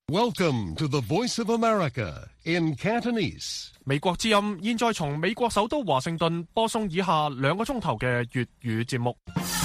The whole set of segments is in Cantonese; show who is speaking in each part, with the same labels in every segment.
Speaker 1: Welcome to the Voice of America in Cantonese.
Speaker 2: 美國之音現在從美國首都華盛頓播送以下2個鐘頭嘅粵語節目。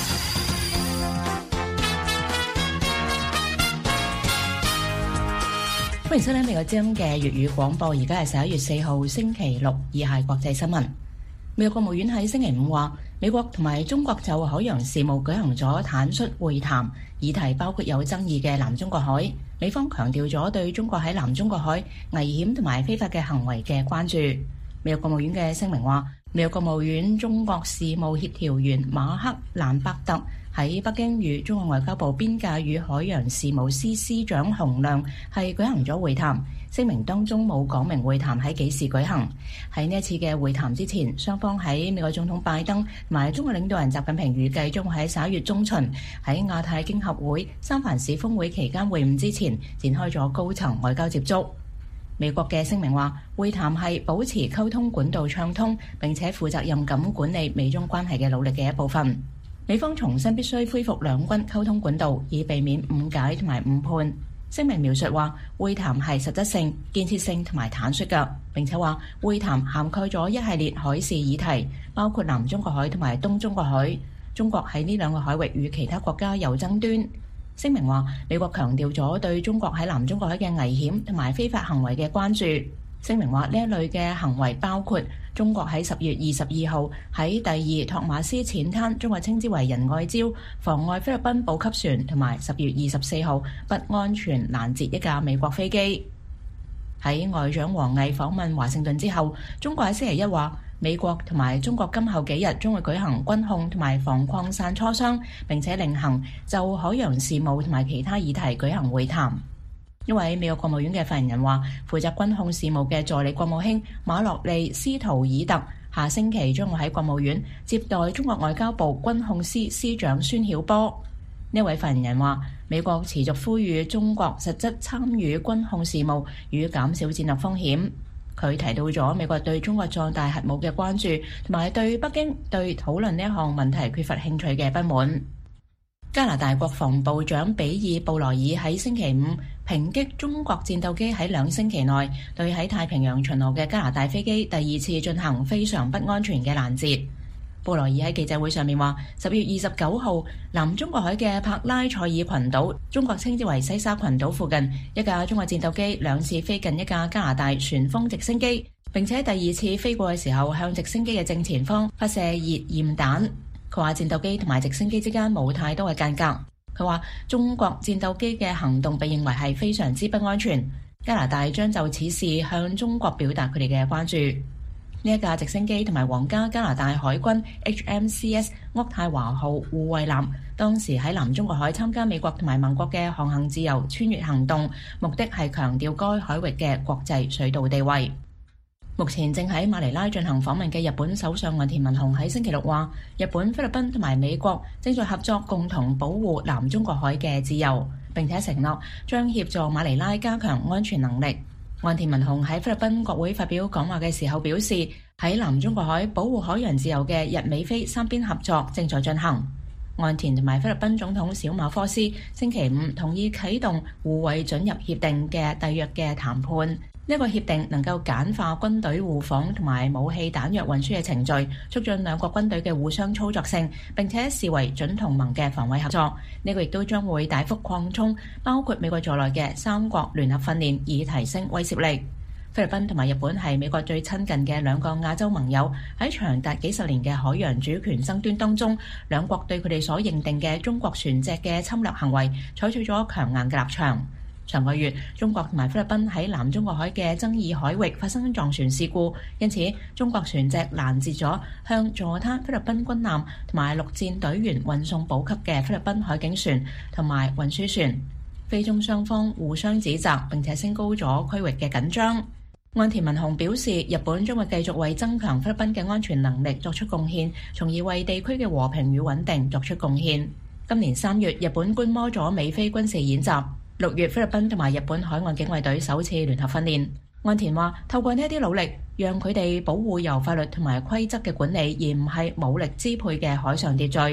Speaker 3: 歡迎收聽美國之音嘅粵語廣播，而家係11月4號星期六，以下國際新聞。美國國務院喺星期五話，美國同埋中國就海洋事務舉行咗坦率會談，議題包括有爭議嘅南中國海。美方強調咗對中國喺南中國海危險同埋非法嘅行為嘅關注。美國國務院嘅聲明話，美國國務院中國事務協調員馬克蘭伯特喺北京與中國外交部邊界與海洋事務司司長洪亮係舉行咗會談。聲明當中冇講明會談喺幾時舉行。喺呢一次嘅會談之前，雙方喺美國總統拜登同埋中國領導人習近平預計將會喺11月中旬喺亞太經合會三藩市峰會期間會晤之前展開咗高層外交接觸。美國嘅聲明話，會談係保持溝通管道暢通並且負責任咁管理美中關係嘅努力嘅一部分。美方重申必須恢復兩軍溝通管道，以避免誤解同埋誤判。聲明描述話，會談係實質性、建設性同埋坦率嘅，並且話會談涵蓋咗一系列海事議題，包括南中國海同埋東中國海。中國喺呢兩個海域與其他國家有爭端。聲明話，美國強調咗對中國喺南中國海嘅危險同埋非法行為嘅關注。聲明話，呢一類嘅行為包括中國喺10月22號喺第2托馬斯淺灘，中國稱之為仁愛礁，妨礙菲律賓補給船，同埋10月24號不安全攔截一架美國飛機。喺外長王毅訪問華盛頓之後，中國喺星期一話，美國同埋中國今後幾日將會舉行軍控同埋防擴散磋商，並且另行就海洋事務同埋其他議題舉行會談。一位美國國務院嘅發言人話，負責軍控事務嘅助理國務卿馬洛利斯圖爾特下星期將會喺國務院接待中國外交部軍控司司長孫曉波。呢位發言人話，美國持續呼籲中國實質參與軍控事務與減少戰略風險。佢提到咗美國對中國壯大核武嘅關注，同埋對北京對討論呢一項問題缺乏興趣嘅不滿。加拿大國防部長比爾布萊爾喺星期五抨擊中國戰鬥機喺2星期內對喺太平洋巡邏嘅加拿大飛機第2次進行非常不安全嘅攔截。布萊爾喺記者會上面話，10月29號南中國海嘅帕拉塞爾群島，中國稱之為西沙群島附近，一架中國戰鬥機2次飛近一架加拿大旋風直升機，並且第2次飛過嘅時候向直升機嘅正前方發射熱焰彈。佢話戰鬥機同埋直升機之間冇太多嘅間隔。佢話中國戰鬥機嘅行動被認為係非常之不安全，加拿大將就此事向中國表達佢哋嘅關注。呢一架直升機同埋皇家加拿大海軍 HMCS 渥太華號護衛艦當時喺南中國海參加美國同埋盟國嘅航行自由穿越行動，目的係強調該海域嘅國際水道地位。目前正喺馬尼拉進行訪問嘅日本首相岸田文雄喺星期六話，日本、菲律賓同埋美國正在合作共同保護南中國海嘅自由，並且承諾將協助馬尼拉加強安全能力。岸田文雄喺菲律賓國會發表講話嘅時候表示，喺南中國海保護海洋自由嘅日美菲三邊合作正在進行。岸田同埋菲律賓總統小馬科斯星期五同意啟動互惠准入協定嘅締約嘅談判。呢個協定能夠簡化軍隊互訪同埋武器彈藥運輸嘅程序，促進兩國軍隊嘅互相操作性，並且視為準同盟嘅防衛合作。呢個亦都將會大幅擴充包括美國在內嘅三國聯合訓練，以提升威懾力。菲律賓同埋日本係美國最親近嘅兩個亞洲盟友，喺長達幾十年嘅海洋主權爭端當中，兩國對佢哋所認定嘅中國船隻嘅侵略行為採取咗強硬嘅立場。上個月，中國同埋菲律賓喺南中國海嘅爭議海域發生撞船事故，因此中國船隻攔截咗向坐灘菲律賓軍艦同埋陸戰隊員運送補給嘅菲律賓海警船同埋運輸船。菲中雙方互相指責，並且升高咗區域嘅緊張。岸田文雄表示，日本將會繼續為增強菲律賓嘅安全能力作出貢獻，從而為地區嘅和平與穩定作出貢獻。今年3月，日本觀摩咗美菲軍事演習。6月，菲律賓同埋日本海岸警衛隊首次聯合訓練。岸田話，透過呢一啲努力，讓佢哋保護由法律同埋規則嘅管理，而唔係武力支配嘅海上秩序。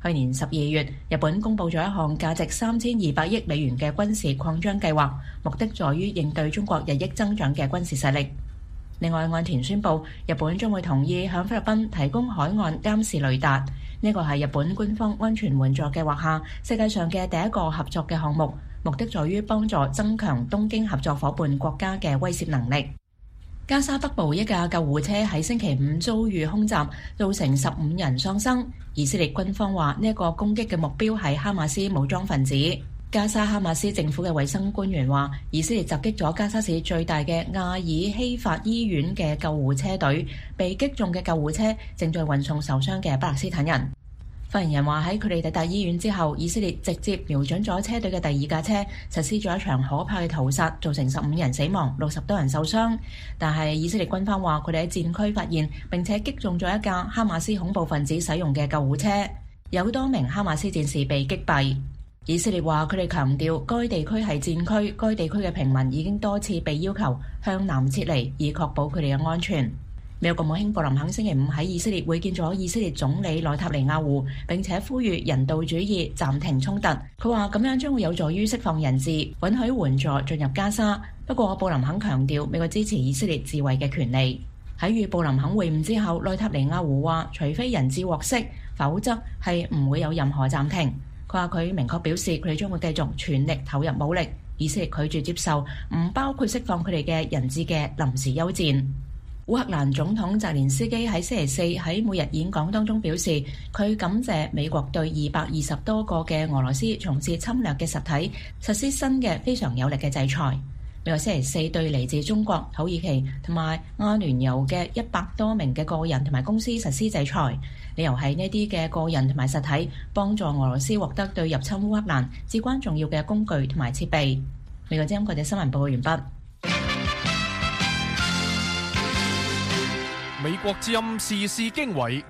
Speaker 3: 去年12月，日本公布咗一項價值3200億美元嘅軍事擴張計劃，目的在於應對中國日益增長嘅軍事勢力。另外，岸田宣布，日本將會同意向菲律賓提供海岸監視雷達，呢個係日本官方安全援助計劃下世界上嘅第一個合作嘅項目，目的在於幫助增強東京合作夥伴國家嘅威懾能力。加沙北部一架救護車喺星期五遭遇空襲，造成15人喪生。以色列軍方話呢一個攻擊嘅目標係哈馬斯武裝分子。加沙哈馬斯政府嘅衛生官員話，以色列襲擊咗加沙市最大嘅亞爾希法醫院嘅救護車隊，被擊中嘅救護車正在運送受傷嘅巴勒斯坦人。發言人話喺佢哋抵達醫院之後，以色列直接瞄準咗車隊嘅第二架車，實施咗一場可怕嘅屠殺，造成15人死亡、60多人受傷。但係以色列軍方話佢哋喺戰區發現並且擊中咗一架哈馬斯恐怖分子使用嘅救護車，有多名哈馬斯戰士被擊斃。以色列話佢哋強調該地區係戰區，該地區嘅平民已經多次被要求向南撤離，以確保佢哋嘅安全。美國國務卿布林肯星期五喺以色列會見咗以色列總理內塔尼亞胡，並且呼籲人道主義暫停衝突。佢話咁樣將會有助於釋放人質，允許援助進入加沙。不過布林肯強調美國支持以色列自衛嘅權利。喺與布林肯會晤之後，內塔尼亞胡話除非人質獲釋，否則係唔會有任何暫停。佢話佢明確表示佢哋將會繼續全力投入武力。以色列拒絕接受唔包括釋放佢哋嘅人質嘅臨時休戰。烏克蘭總統澤連斯基喺星期四喺每日演講當中表示，佢感謝美國對220多個嘅俄羅斯從事侵略嘅實體實施新嘅非常有力嘅制裁。美國星期四對嚟自中國、土耳其同埋阿聯酋嘅100多名嘅個人同埋公司實施制裁，理由係呢啲嘅個人同埋實體幫助俄羅斯獲得對入侵烏克蘭至關重要嘅工具同埋設備。美國之音國際新聞報告完畢。
Speaker 2: 美國之音時事經緯，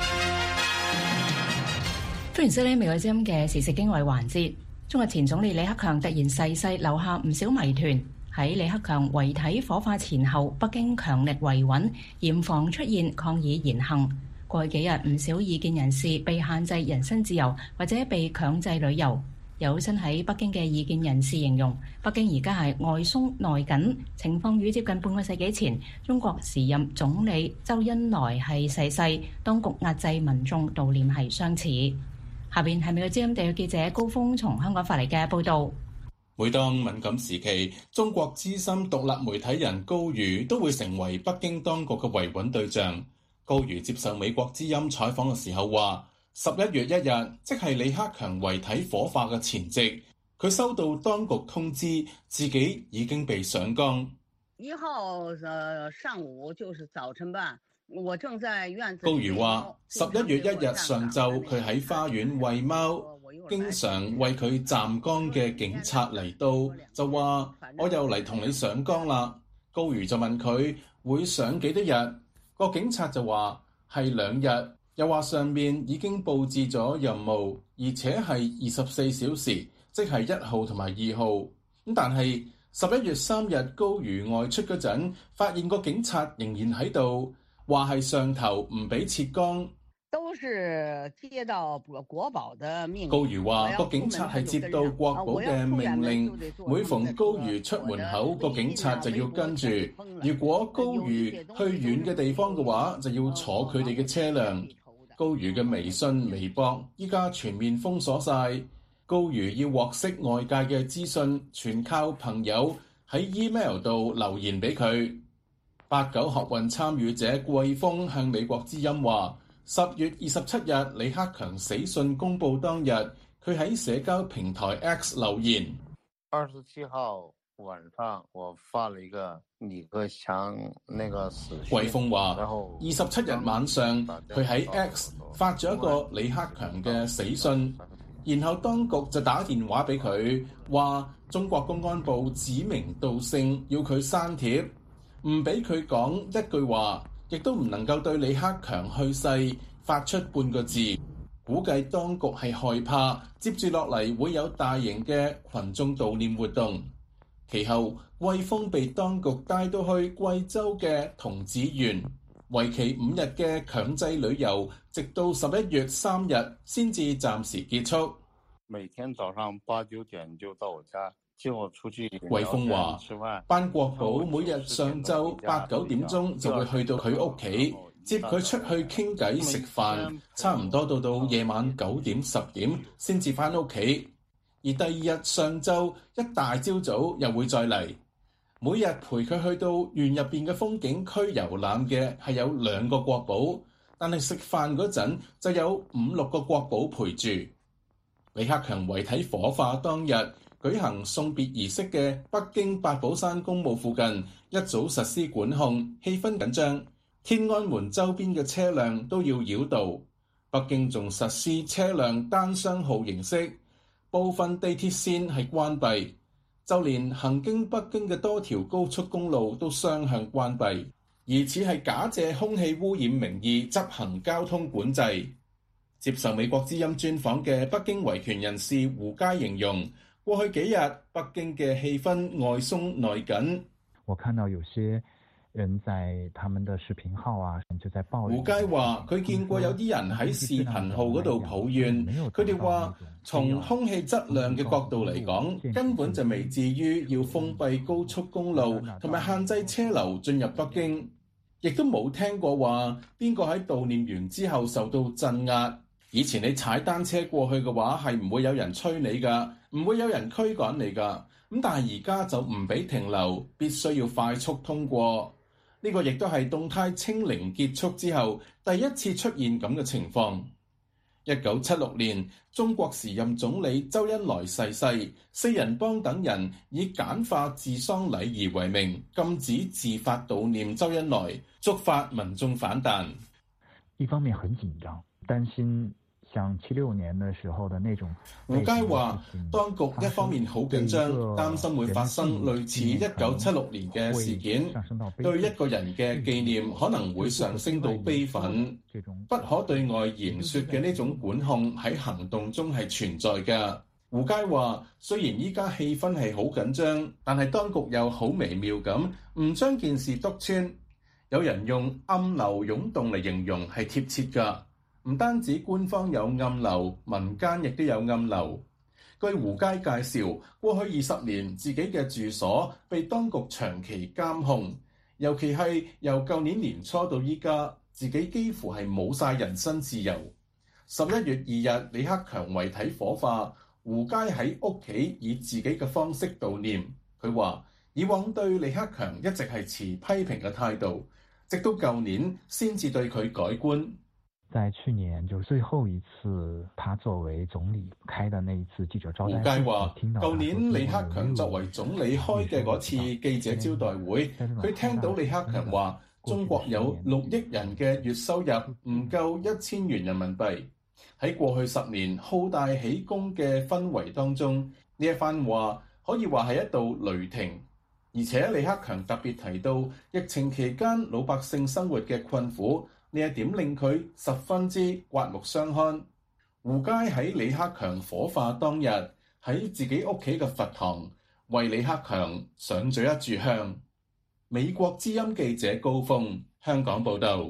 Speaker 3: 歡迎收聽美國之音嘅時事經緯環節。中國前總理李克強突然逝世，留下唔少謎團。喺李克強遺體火化前後，北京強力維穩，嚴防出現抗議言行。過去幾日，唔少異見人士被限制人身自由，或者被強制旅遊。有身喺北京嘅異見人士形容，北京而家係外鬆內緊，情況與接近半個世紀前中國時任總理周恩來係逝世，當局壓制民眾悼念係相似。下邊係美國之音地約記者高峰從香港發嚟嘅報導。
Speaker 4: 每當敏感時期，中國資深獨立媒體人高瑜都會成為北京當局嘅維穩對象。高瑜接受美國之音採訪嘅時候話，11月1日，即係李克強遺體火化嘅前夕，佢收到當局通知，自己已經被上崗。
Speaker 5: 1號上午就是早晨吧，我正在院子。
Speaker 4: 高瑜話，11月1日上晝，佢喺花園餵貓，經常為佢站崗嘅警察嚟到，就話我又嚟同你上崗啦。高瑜就問佢會上幾多日，個警察就話係2日。又話上面已經佈置咗任務，而且係24小時，即係1號同埋2號。咁但係11月3日高瑜外出嗰陣，發現個警察仍然喺度，話係上頭唔俾撤崗。
Speaker 5: 都是接到國保的命令。
Speaker 4: 高瑜話個警察係接到國保嘅命令，每逢高瑜出門口，個警察就要跟住。如果高瑜去遠嘅地方嘅話，就要坐佢哋嘅車輛。高瑜嘅微信、微博依家全面封鎖晒。高瑜要獲悉外界嘅資訊，全靠朋友喺 email 度留言俾佢。89學運參與者季峰向美國之音話，10月27日李克強死訊公佈當日，佢喺社交平台 X 留言。
Speaker 6: 27號晚上，我發了一個李克強那個死訊。
Speaker 4: 季峰話，27日晚上佢喺 X 發咗一個李克強嘅死訊，然後當局就打電話俾佢，話中國公安部指名道姓要佢刪帖，唔俾佢講一句話，亦都唔能夠對李克強去世發出半個字。估計當局係害怕接住落嚟會有大型嘅群眾悼念活動。其後，季峰被當局帶到去貴州嘅桐梓縣， 為期5日嘅強制旅遊，直到11月3日先至暫時結束。
Speaker 6: 每天早上8、9點就到我家，接我出去。
Speaker 4: 魏鳳話：班國寶每日上晝8、9點鐘就會去到佢屋企，接佢出去傾偈食飯，差唔多到夜晚9點10點先至返屋企。而第二日上晝一大朝早又會再嚟，每日陪佢去到園入邊嘅風景區遊覽嘅係有2個國寶，但係食飯嗰陣就有5、6個國寶陪住。李克強遺體火化當日舉行送別儀式嘅北京八寶山公墓附近一早實施管控，氣氛緊張，天安門周邊嘅車輛都要繞道，北京仲實施車輛單雙號形式。部分地鐵線係關閉，就連行經北京嘅多條高速公路都雙向關閉，疑似係假借空氣污染名義執行交通管制。接受美國之音專訪嘅北京維權人士胡佳形容，過去幾日北京嘅氣氛外鬆內緊。
Speaker 7: 我看到有些人在他們的視頻號啊，就在抱怨。
Speaker 4: 胡佳話：佢見過有啲人喺視頻號嗰度抱怨，佢哋話從空氣質量嘅角度嚟講，根本就未至於要封閉高速公路同埋限制車流進入北京，亦都冇聽過話邊個喺悼念完之後受到鎮壓。以前你踩單車過去嘅話，係唔會有人催你㗎，唔會有人驅趕你㗎。咁但係而家就唔俾停留，必須要快速通過。呢個亦都係動態清零結束之後第一次出現咁嘅情況。1976年，中國時任總理周恩來逝世，4人幫等人以簡化治喪禮儀為名，禁止自發悼念周恩來，觸發民眾反彈。
Speaker 7: 一方面很緊張，擔心像76年的時候的那種。
Speaker 4: 胡佳話，當局一方面好緊張，擔心會發生類似1976年嘅事件，對一個人嘅紀念可能會上升到悲憤，不可對外言說嘅呢種管控喺行動中係存在嘅。胡佳話，雖然依家氣氛係好緊張，但係當局又好微妙咁，唔將件事篤穿。有人用暗流湧動嚟形容係貼切㗎。唔單止官方有暗流，民間亦都有暗流。據胡佳介紹，過去20年自己嘅住所被當局長期監控，尤其係由舊年年初到依家，自己幾乎係冇晒人身自由。11月2日，李克強遺體火化，胡佳喺屋企以自己嘅方式悼念。佢話：以往對李克強一直係持批評嘅態度，直到舊年先至對佢改觀。
Speaker 7: 在去年就最後一次，他作為總理開的那一次記者招待會，
Speaker 4: 胡佳話：舊年李克強作為總理開嘅嗰次記者招待會，佢聽到李克強話中國有6億人嘅月收入唔夠1000元人民幣。喺過去10年好大喜功嘅氛圍當中，呢一番話可以話係一道雷霆。而且李克強特別提到疫情期間老百姓生活嘅困苦，呢一點令佢十分之刮目相看。胡佳喺李克強火化當日喺自己屋企嘅佛堂為李克強上咗一炷香。美國之音記者高峰，香港報導。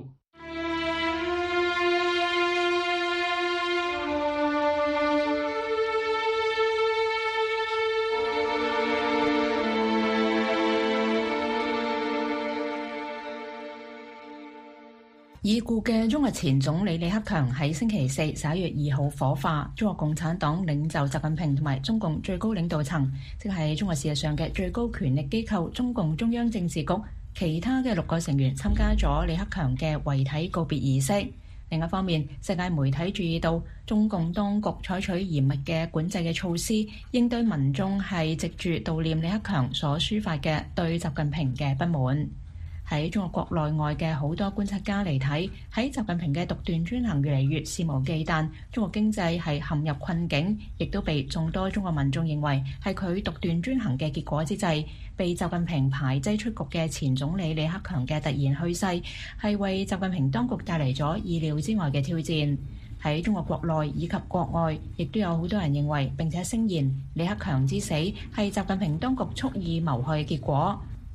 Speaker 3: 已故嘅中國前總理李克強喺星期四11月2號火化。中國共產黨領袖習近平同埋中共最高領導層，即係中國事實上嘅最高權力機構中共中央政治局其他嘅6個成員參加咗李克強嘅遺體告別儀式。另一方面，世界媒體注意到中共當局採取嚴密嘅管制嘅措施，應對民眾係藉住悼念李克強所抒發嘅對習近平嘅不滿。喺中國國內外嘅好多觀察家嚟睇，喺習近平嘅獨斷專行越嚟越肆無忌憚，中國經濟係陷入困境，亦都被眾多中國民眾認為係佢獨斷專行嘅結果之際，被習近平排擠出局嘅前總理李克強嘅突然去世，係為習近平當局帶嚟咗意料之外嘅挑戰。喺中國國內以及國外，亦都有好多人認為並且聲言李克強之死係習近平當局蓄意謀害嘅結果。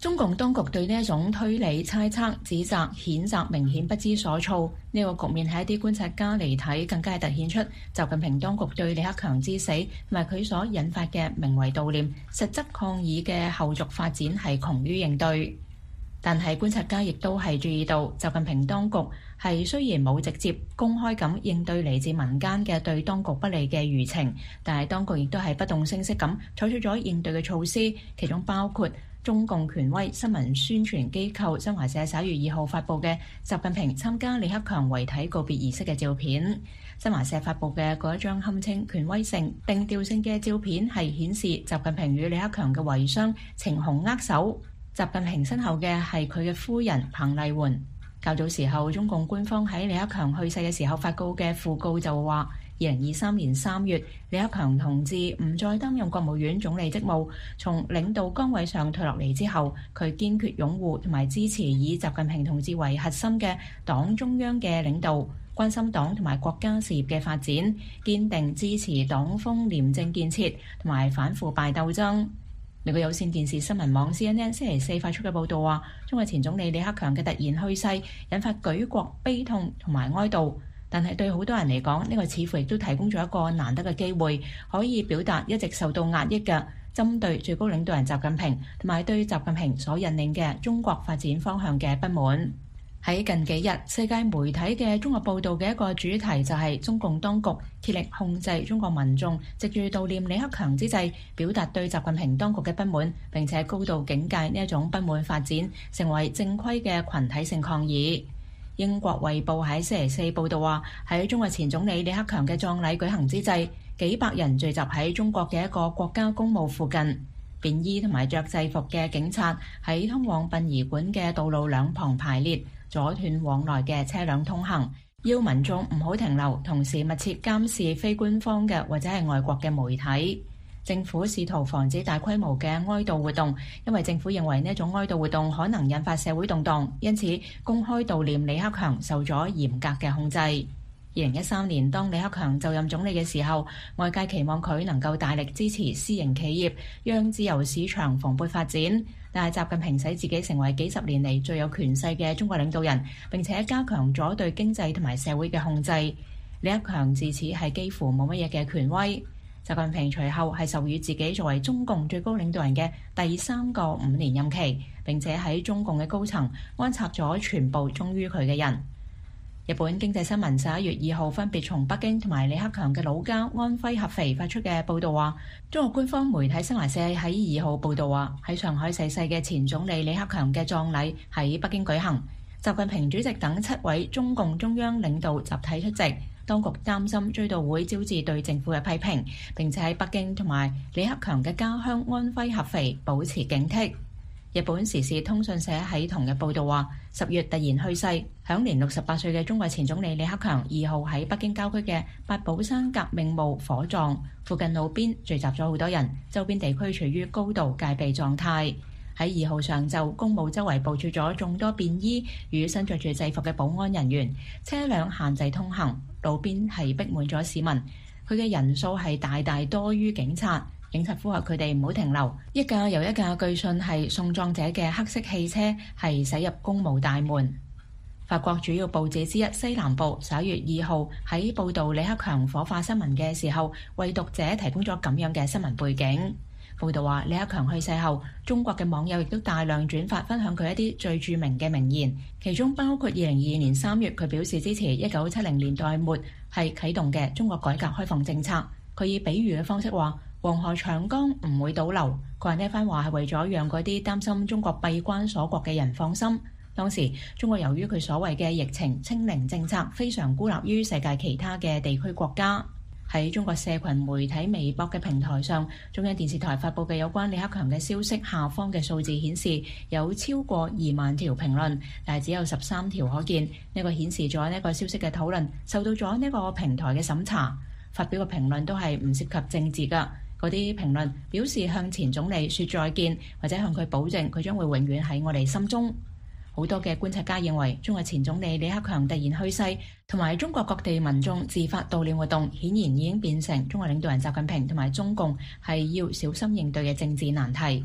Speaker 3: 中共當局對呢一種推理、猜測、指責、譴責明顯不知所措，呢個局面喺一啲觀察家嚟睇，更加係突顯出習近平當局對李克強之死同埋佢所引發嘅名為悼念、實質抗議嘅後續發展係窮於應對。但係觀察家亦都係注意到，習近平當局係雖然冇直接公開咁應對嚟自民間嘅對當局不利嘅輿情，但係當局亦都係不動聲色咁採取咗應對嘅措施，其中包括中共權威新聞宣傳機構新華社11月2號發布嘅習近平參加李克強遺體告別儀式嘅照片。新華社發布嘅嗰一張堪稱權威性、定調性嘅照片係顯示習近平與李克強嘅遺孀程虹握手。習近平身後嘅係佢嘅夫人彭麗媛。較早時候，中共官方喺李克強去世嘅時候發告嘅訃告就話，2023年3月，李克強同志唔再擔任國務院總理職務，從領導崗位上退落嚟之後，佢堅決擁護同埋支持以習近平同志為核心嘅黨中央嘅領導，關心黨同埋國家事業嘅發展，堅定支持黨風廉政建設同埋反腐敗鬥爭。美國有線電視新聞網 CNN 星期四發出嘅報導話，中國前總理李克強嘅突然去世引發舉國悲痛同埋哀悼，但係對好多人嚟講，呢個似乎亦都提供咗一個難得嘅機會，可以表達一直受到壓抑嘅針對最高領導人習近平同埋對習近平所引領嘅中國發展方向嘅不滿。喺近幾日，世界媒體嘅綜合報導嘅一個主題就係中共當局竭力控制中國民眾藉住悼念李克強之際，表達對習近平當局嘅不滿，並且高度警戒呢一種不滿發展成為正規嘅群體性抗議。英國《衛報》喺星期四報導話，喺中國前總理李克強嘅葬禮舉行之際，幾百人聚集喺中國嘅一個國家公墓附近，便衣同埋着制服嘅警察喺通往殯儀館嘅道路兩旁排列，阻斷往來嘅車輛通行，要民眾唔好停留，同時密切監視非官方嘅或者係外國嘅媒體。政府試圖防止大規模嘅哀悼活動，因為政府認為呢一種哀悼活動可能引發社會動盪，因此公開悼念李克強受咗嚴格嘅控制。2013年，當李克強就任總理嘅時候，外界期望佢能夠大力支持私營企業，讓自由市場蓬勃發展。但係習近平使自己成為幾十年嚟最有權勢嘅中國領導人，並且加強咗對經濟同埋社會嘅控制。李克強自此係幾乎冇乜嘢嘅權威。習近平隨後係授予自己作為中共最高領導人嘅第3個5年任期，並且喺中共嘅高層安插咗全部忠於佢嘅人。日本經濟新聞11月2號分別從北京同埋李克強嘅老家安徽合肥發出嘅報導話，中國官方媒體新華社喺2號報導話，喺上海逝世嘅前總理李克強嘅葬禮喺北京舉行，習近平主席等7位中共中央領導集體出席。當局擔心追悼會招致對政府嘅批評，並且喺北京同埋李克強嘅家鄉安徽合肥保持警惕。日本時事通訊社喺同日報導話，10月突然去世，享年68歲嘅中國前總理李克強2號喺北京郊區嘅八寶山革命墓火葬，附近路邊聚集咗好多人，周邊地區處於高度戒備狀態。喺2號上晝，公墓周圍部署咗眾多便衣與身着住制服嘅保安人員，車輛限制通行，路邊係逼滿咗市民，佢嘅人數係大大多於警察。警察呼籲佢哋唔好停留，一架又一架據信係送葬者嘅黑色汽車係駛入公墓大門。法國主要報紙之一《西南報》11月2號喺報導李克強火化新聞嘅時候，為讀者提供咗咁樣嘅新聞背景。報導話，李克強去世後，中國嘅網友亦都大量轉發分享佢一啲最著名嘅名言，其中包括2022年3月佢表示支持1970年代末係啟動嘅中國改革開放政策。佢以比喻嘅方式話，黃河長江唔會倒流。佢話呢番話係為咗讓嗰啲擔心中國閉關鎖國嘅人放心。當時中國由於佢所謂嘅疫情清零政策非常孤立於世界其他嘅地區國家。喺中國社群媒體微博嘅平台上，中央電視台發布嘅有關李克強嘅消息下方嘅數字顯示有超過2萬條評論，但係只有13條可見。呢個顯示咗呢個消息嘅討論受到咗呢個平台嘅審查。發表嘅評論都係唔涉及政治㗎。嗰啲評論表示向前總理說再見，或者向佢保證佢將會永遠喺我哋心中。好多嘅觀察家認為，中國前總理李克強突然去世，同埋中國各地民眾自發悼念活動，顯然已經變成中國領導人習近平同埋中共係要小心應對嘅政治難題。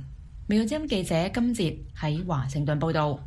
Speaker 3: 美國之音記者金哲喺華盛頓報道。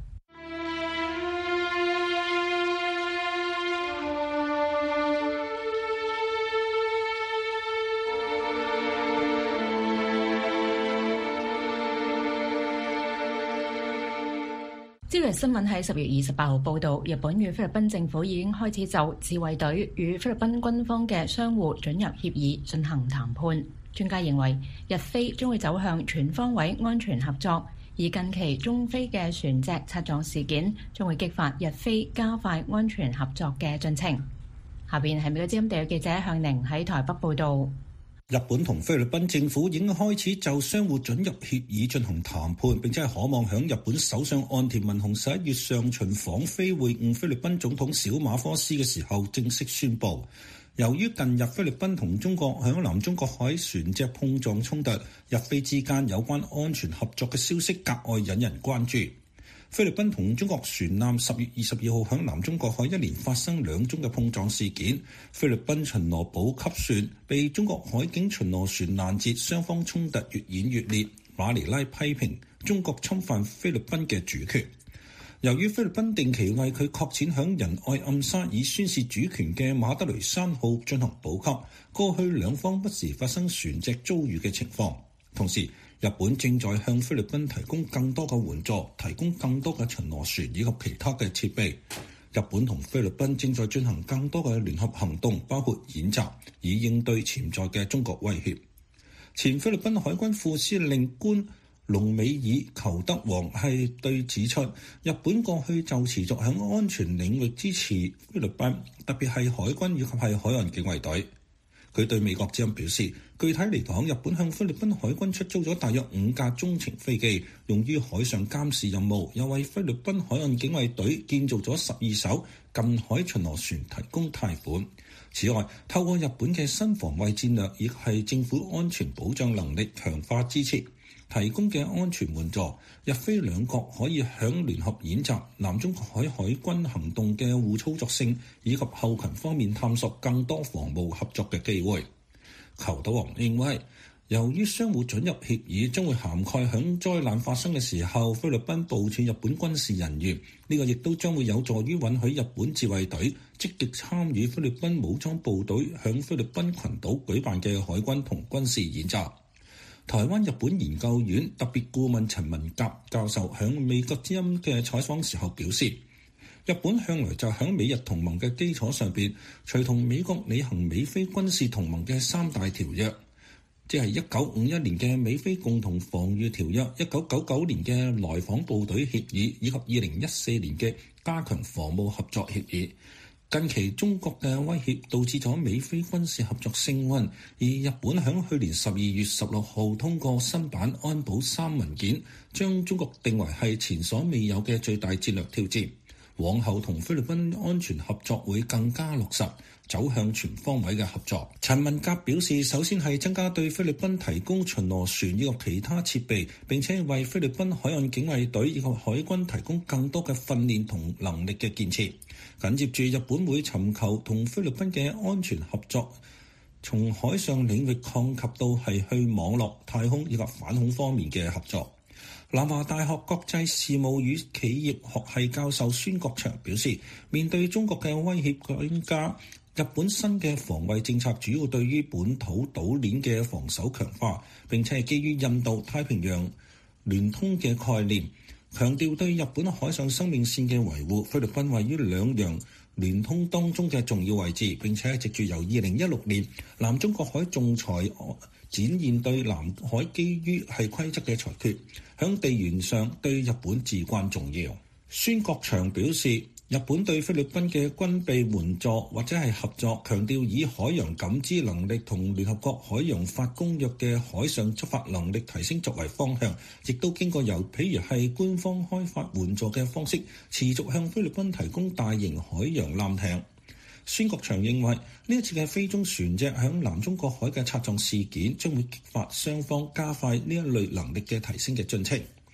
Speaker 3: 朝日新聞喺10月28號報道，日本與菲律賓政府已經開始就自衛隊與菲律賓軍方嘅相互准入協議進行談判。專家認為，日菲將會走向全方位安全合作，而近期中菲嘅船隻擦撞事件將會激發日菲加快安全合作嘅進程。下邊係美國之音地記者向寧喺台北報道。
Speaker 8: 日本同菲律賓政府已經開始就相互准入協議進行談判，並且係可望響日本首相岸田文雄11月上旬訪菲會晤菲律賓總統小馬科斯嘅時候正式宣布。由於近日菲律賓同中國響南中國海船隻碰撞衝突，日菲之間有關安全合作嘅消息格外引人關注。菲律賓同中國船艦10月22號響南中國海一連發生2宗嘅碰撞事件，菲律賓巡邏補給船被中國海警巡邏船攔截，雙方衝突越演越烈。馬尼拉批評中國侵犯菲律賓嘅主權。由於菲律賓定期為佢擱淺響仁愛暗沙以宣示主權嘅馬德雷山號進行補給，過去兩方不時發生船隻遭遇嘅情況。同時，日本正在向菲律賓提供更多嘅援助，提供更多嘅巡邏船以及其他嘅設備。日本同菲律賓正在進行更多嘅聯合行動，包括演習，以應對潛在嘅中國威脅。前菲律賓海軍副司令官隆美爾裘德王係對指出，日本過去就持續喺安全領域支持菲律賓，特別係海軍以及係海岸警衛隊。佢對美國之音表示，具體嚟講，日本向菲律賓海軍出租咗大約5架中程飛機，用於海上監視任務，又為菲律賓海岸警衛隊建造咗12艘近海巡邏船提供貸款。此外，透過日本嘅新防衛戰略，亦係政府安全保障能力強化支持提供嘅安全援助，日菲兩國可以響聯合演習、南中國海海軍行動嘅互操作性以及後勤方面探索更多防務合作嘅機會。裘德王認為，由於相互准入協議將會涵蓋響災難發生嘅時候菲律賓部署日本軍事人員，呢個亦都將會有助於允許日本自衛隊積極參與菲律賓武裝部隊響菲律賓群島舉辦嘅海軍同軍事演習。台灣日本研究院特別顧問陳文甲教授響美國之音嘅採訪時候表示，日本向來就響美日同盟嘅基礎上邊，隨同美國履行美菲軍事同盟嘅3大條約，即係1951年嘅美菲共同防禦條約、1999年嘅來訪部隊協議以及2014年嘅加強防務合作協議。近期中國嘅威脅導致咗美菲軍事合作升溫，而日本響去年12月16號通過新版安保3文件，將中國定為係前所未有嘅最大戰略挑戰。往後同菲律賓安全合作會更加落實，走向全方位嘅合作。陳文甲表示，首先係增加對菲律賓提供巡邏船以及其他設備，並且為菲律賓海岸警衛隊以及海軍提供更多嘅訓練同能力嘅建設。緊接住，日本會尋求同菲律賓嘅安全合作，從海上領域擴及到係去網絡、太空以及反恐方面嘅合作。南華大學國際事務與企業學系教授孫國祥表示，面對中國嘅威脅增加，日本新嘅防衛政策主要對於本土島鏈嘅防守強化，並且係基於印度太平洋聯通嘅概念，強調對日本海上生命線嘅維護。菲律賓位於兩洋聯通當中嘅重要位置，並且係藉住由2016年南中國海仲裁展現對南海基於係規則嘅裁決，響地緣上對日本至關重要。孫國祥表示，日本對菲律賓嘅軍備援助或者係合作，強調以海洋感知能力同聯合國海洋法公約嘅海上執法能力提升作為方向，亦都經過由譬如係官方開發援助嘅方式，持續向菲律賓提供大型海洋艦艇。孫國祥認為，呢一次嘅菲中船隻響南中國海嘅擦撞事件，將會激發雙方加快呢一類能力嘅提升嘅進程。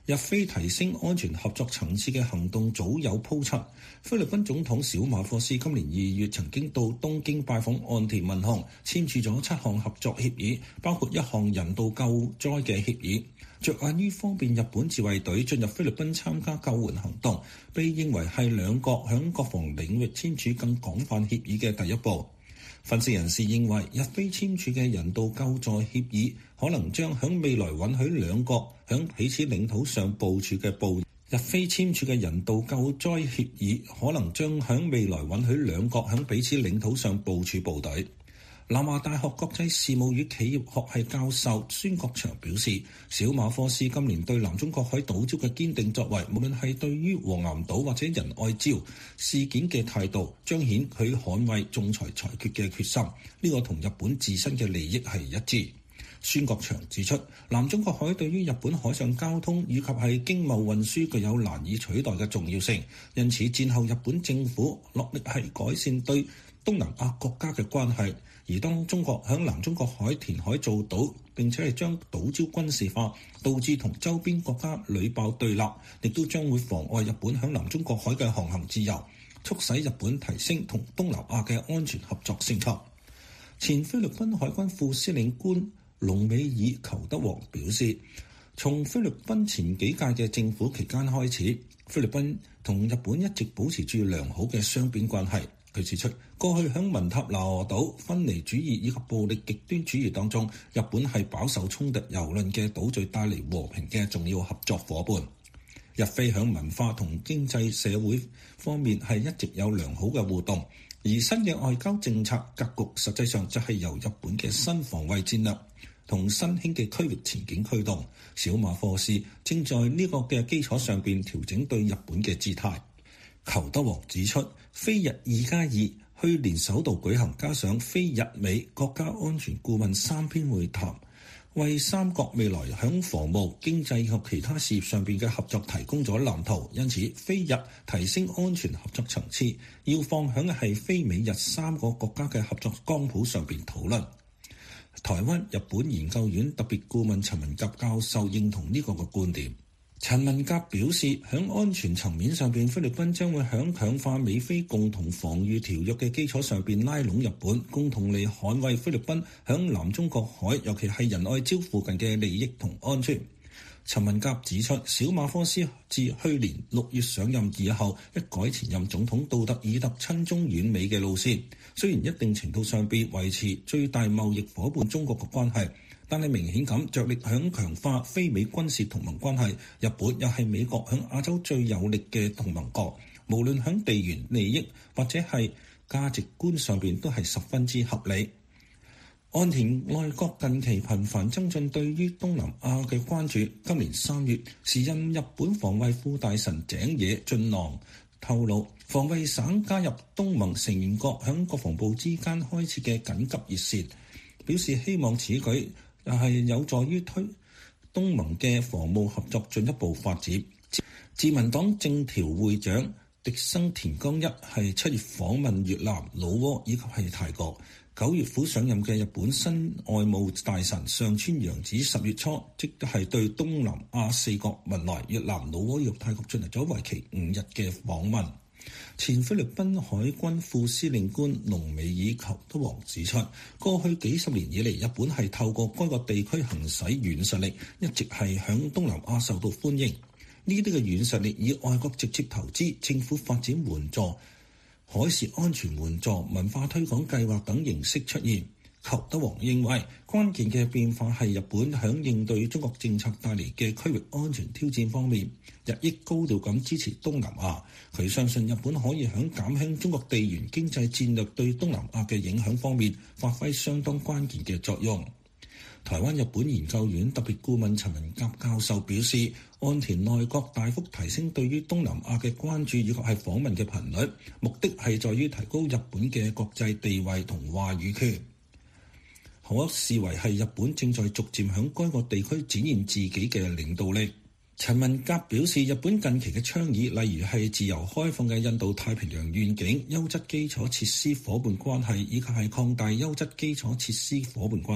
Speaker 8: 日菲提升安全合作層次嘅行動早有鋪陳。菲律賓總統小馬科斯今年2月曾經到東京拜訪岸田文雄，簽署咗7項合作協議，包括1項人道救災嘅協議。着眼於方便日本自衛隊進入菲律賓參加救援行動，被認為係兩國響國防領域簽署更廣泛協議嘅第一步。分析人士認為，日菲簽署嘅人道救助協議可能將響未來允許兩國響彼此領土上部署嘅部隊。日菲簽署嘅人道救災協議可能將響未來允許兩國響彼此領土上部署部隊。南華大學國際事務與企業學系教授孫國祥表示，小馬科斯今年對南中國海島礁嘅堅定作為，無論係對於黃岩島或者仁愛礁事件嘅態度，彰顯佢捍衛仲裁裁決嘅決心。呢個同日本自身嘅利益係一致。孫國祥指出，南中國海對於日本海上交通以及係經貿運輸具有難以取代嘅重要性，因此戰後日本政府落力係改善對東南亞國家嘅關係。而當中國響南中國海填海造島，並且係將島礁軍事化，導致同周邊國家屢爆對立，亦都將會妨礙日本響南中國海嘅航行自由，促使日本提升同東南亞嘅安全合作升級。前菲律賓海軍副司令官隆美爾裘德王表示，從菲律賓前幾屆嘅政府期間開始，菲律賓同日本一直保持住良好嘅雙邊關係。佢指出，過去響文塔那羅島分離主義以及暴力極端主義當中，日本係飽受衝突蹂躪嘅島嶼帶嚟和平嘅重要合作夥伴。日菲響文化同經濟社會方面係一直有良好嘅互動，而新嘅外交政策格局實際上就係由日本嘅新防衛戰略同新興嘅區域前景驅動。小馬科斯正在呢個嘅基礎上邊調整對日本嘅姿態。裘德王指出，菲日2+2去年首度舉行，加上菲日美國家安全顧問3篇會談，為三國未來響防務、經濟及其他事業上邊嘅合作提供咗藍圖。因此，菲日提升安全合作層次，要放響係菲美日3個國家嘅合作光譜上邊討論。台灣日本研究院特別顧問陳文甲教授認同呢個嘅觀點。陳文甲表示，響安全層面上邊，菲律賓將會響強化美菲共同防禦條約嘅基礎上邊拉攏日本，共同嚟捍衛菲律賓響南中國海，尤其係仁愛礁附近嘅利益同安全。陳文甲指出，小馬科斯自去年6月上任以後，一改前任總統杜特爾特親中遠美嘅路線，雖然一定程度上邊維持最大貿易夥伴中國嘅關係，但係明顯咁着力響強化非美軍事同盟關係。日本又係美國響亞洲最有力嘅同盟國，無論響地緣利益或者係價值觀上邊都係十分之合理。岸田內閣近期頻繁增進對於東南亞嘅關注。今年3月，時任日本防衛副大臣井野俊郎透露，防衛省加入東盟成員國響國防部之間開設嘅緊急熱線，表示希望此舉係有助於推東盟嘅防務合作進一步發展。自民黨政調會長迪生田剛一係7月訪問越南、老撾以及係泰國。9月府上任嘅日本新外務大臣上川陽子10月初即係對東南亞4國文萊、越南、老撾與泰國進行咗為期5日嘅訪問。前菲律賓海軍副司令官隆美爾裘德王指出，過去幾十年以嚟，日本係透過該個地區行使軟實力，一直係響東南亞受到歡迎。呢啲嘅軟實力以外國直接投資、政府發展援助、海事安全援助、文化推廣計劃等形式出現。裘德王認為，關鍵嘅變化係日本響應對中國政策帶嚟嘅區域安全挑戰方面，日益高調咁支持東南亞。佢相信日本可以響減輕中國地緣經濟戰略對東南亞嘅影響方面發揮相當關鍵嘅作用。台灣日本研究院特別顧問陳文甲教授表示，岸田內閣大幅提升對於東南亞嘅關注以及係訪問嘅頻率，目的係在於提高日本嘅國際地位同話語權，可視為係日本正在逐漸響該個地區展現自己嘅領導力。陳文甲表示，日本近期嘅倡議，例如係自由開放嘅印度太平洋願景、優質基礎設施夥伴關係，以及係擴大優質基礎設施夥伴關係，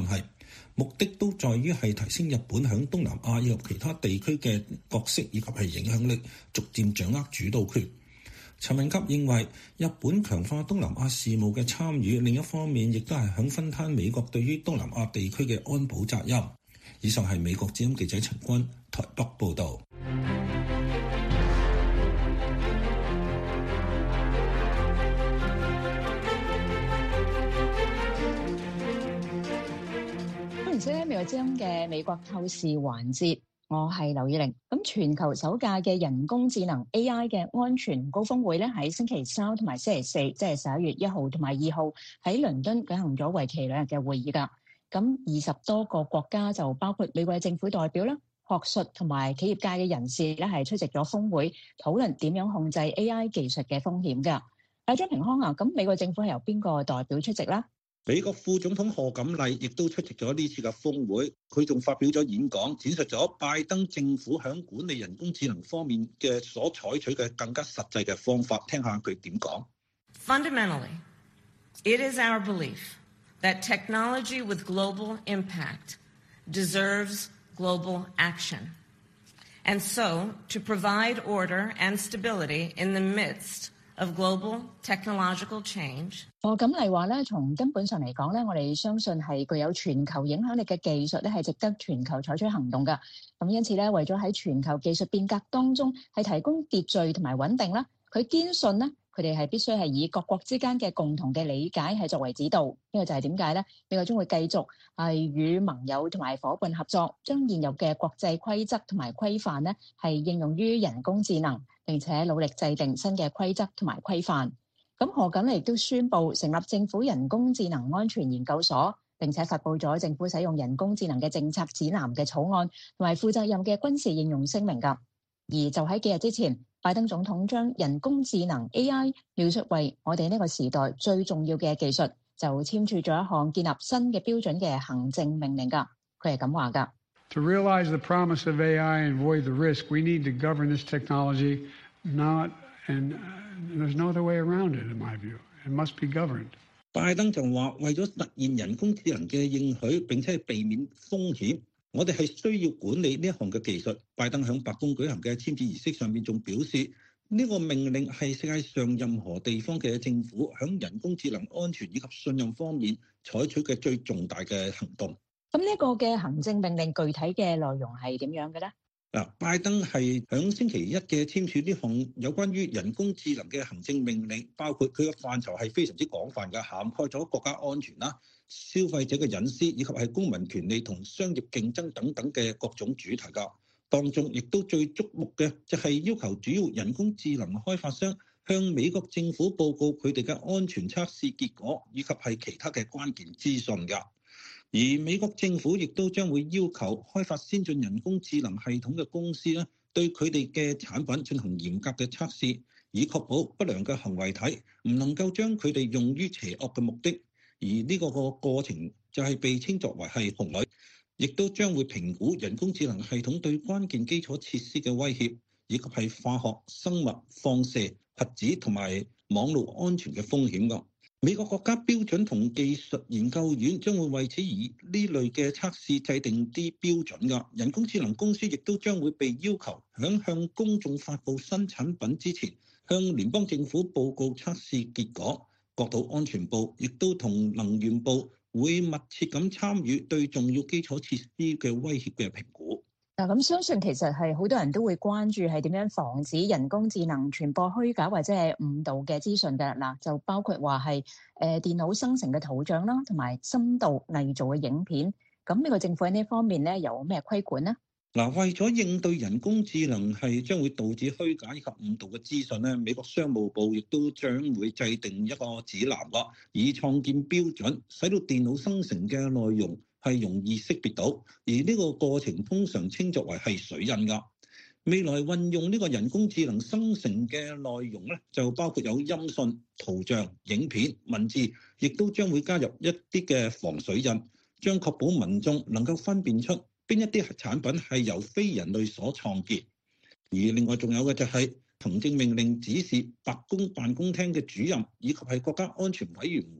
Speaker 8: 目的都在於係提升日本響東南亞以及其他地區嘅角色以及係影響力，逐漸掌握主導權。陳文笈認為，日本強化東南亞事務嘅參與，另一方面亦都係響分攤美國對於東南亞地區嘅安保責任。以上係美國之音記者陳君台北報導。
Speaker 3: 歡迎收聽美國之音嘅美國透視環節。我係劉以玲。咁全球首屆嘅人工智能 AI 嘅安全高峰會咧，喺星期三同埋星期四，即係11月1號同埋2號喺倫敦舉行咗為期2日嘅會議㗎。咁20多個國家就包括美國嘅政府代表啦、學術同埋企業界嘅人士咧，係出席咗峰會，討論點樣控制 AI 技術嘅風險㗎。張平康啊，咁美國政府係由邊個代表出席啦？
Speaker 8: 美國副總統賀錦麗亦都出席咗呢次嘅峰會，佢仲發表咗演講，展述咗拜登政府響管理人工智能方面嘅所採取嘅更加實際嘅方法，聽下佢點講。
Speaker 9: Fundamentally, it is our belief that technology with global impact deserves global action. And so, to provide order and stability in the midst of global technological change.
Speaker 3: 賀錦麗話咧，從根本上嚟講咧，我哋相信係具有全球影響力嘅技術咧，係值得全球採取行動㗎。咁因此咧，為咗喺全球技術變革當中係提供秩序同埋穩定啦，佢堅信咧，佢哋係必須係以各國之間嘅共同嘅理解係作為指導。呢個就係點解咧？美國將會繼續係與盟友同埋夥伴合作，將現有嘅國際規則同埋規範咧係應用於人工智能，並且努力制定新嘅規則同埋規範。咁賀錦麗亦都宣布成立政府人工智能安全研究所，並且發布咗政府使用人工智能嘅政策指南嘅草案，同埋負責任嘅軍事應用聲明㗎。而就喺幾日之前，拜登總統將人工智能 AI 描述為我哋呢個時代最重要嘅技術，就簽署咗一項建立新嘅標準嘅行政命令㗎。佢係咁話㗎。
Speaker 10: To realize the promise of AI and avoid the risk, we need to govern this technology, and there's no other way around it, in my view. It must be governed.
Speaker 8: 拜登就話，為咗實現人工智能嘅應許，並且避免風險，我哋係需要管理呢一項嘅技術。拜登喺白宮舉行嘅簽字儀式上面仲表示，呢個命令係世界上任何地方嘅政府喺人工智能安全以及信任方面採取嘅最重大嘅行動。
Speaker 3: 咁呢個嘅行政命令具體嘅內容係點樣嘅咧？
Speaker 8: 嗱，拜登係響星期一嘅簽署呢項有關於人工智能嘅行政命令，包括佢嘅範疇係非常之廣泛嘅，涵蓋咗國家安全啦、消費者嘅隱私以及係公民權利同商業競爭等等嘅各種主題㗎。當中亦都最矚目嘅就係要求主要人工智能開發商向美國政府報告佢哋嘅安全測試結果以及係其他嘅關鍵資訊㗎。而美國政府亦都將會要求開發先進人工智能系統嘅公司咧，對佢哋嘅產品進行嚴格嘅測試，以確保不良嘅行為體唔能夠將佢哋用於邪惡嘅目的。而呢個過程就係被稱作為係紅海，亦都將會評估人工智能系統對關鍵基礎設施嘅威脅，以及係化學、生物、放射、核子同埋網絡安全嘅風險㗎。美國國家標準同技術研究院將會為此以呢類嘅測試制定啲標準㗎。人工智能公司亦都將會被要求響向公眾發布新產品之前，向聯邦政府報告測試結果。國土安全部亦都同能源部會密切咁參與對重要基礎設施嘅威脅嘅評估。
Speaker 3: 咁相信其實係好多人都會關注係點樣防止人工智能傳播虛假或者係誤導嘅資訊嘅。嗱，就包括話係電腦生成嘅圖像啦，同埋深度偽造嘅影片。咁美國政府喺呢方面咧有咩規管呢？
Speaker 8: 嗱，為咗應對人工智能係將會導致虛假以及誤導嘅資訊咧，美國商務部亦都將會制定一個指南啦，以創建標準，使到電腦生成嘅內容係容易識別到，而呢個過程通常稱作為係水印㗎。未來運用呢個人工智能生成嘅內容咧，就包括有音訊、圖像、影片、文字，亦都將會加入一啲嘅防水印，將確保民眾能夠分辨出邊一啲產品係由非人類所創建。而另外仲有嘅就係行政命令指示白宮辦公廳嘅主任以及係國家安全委員會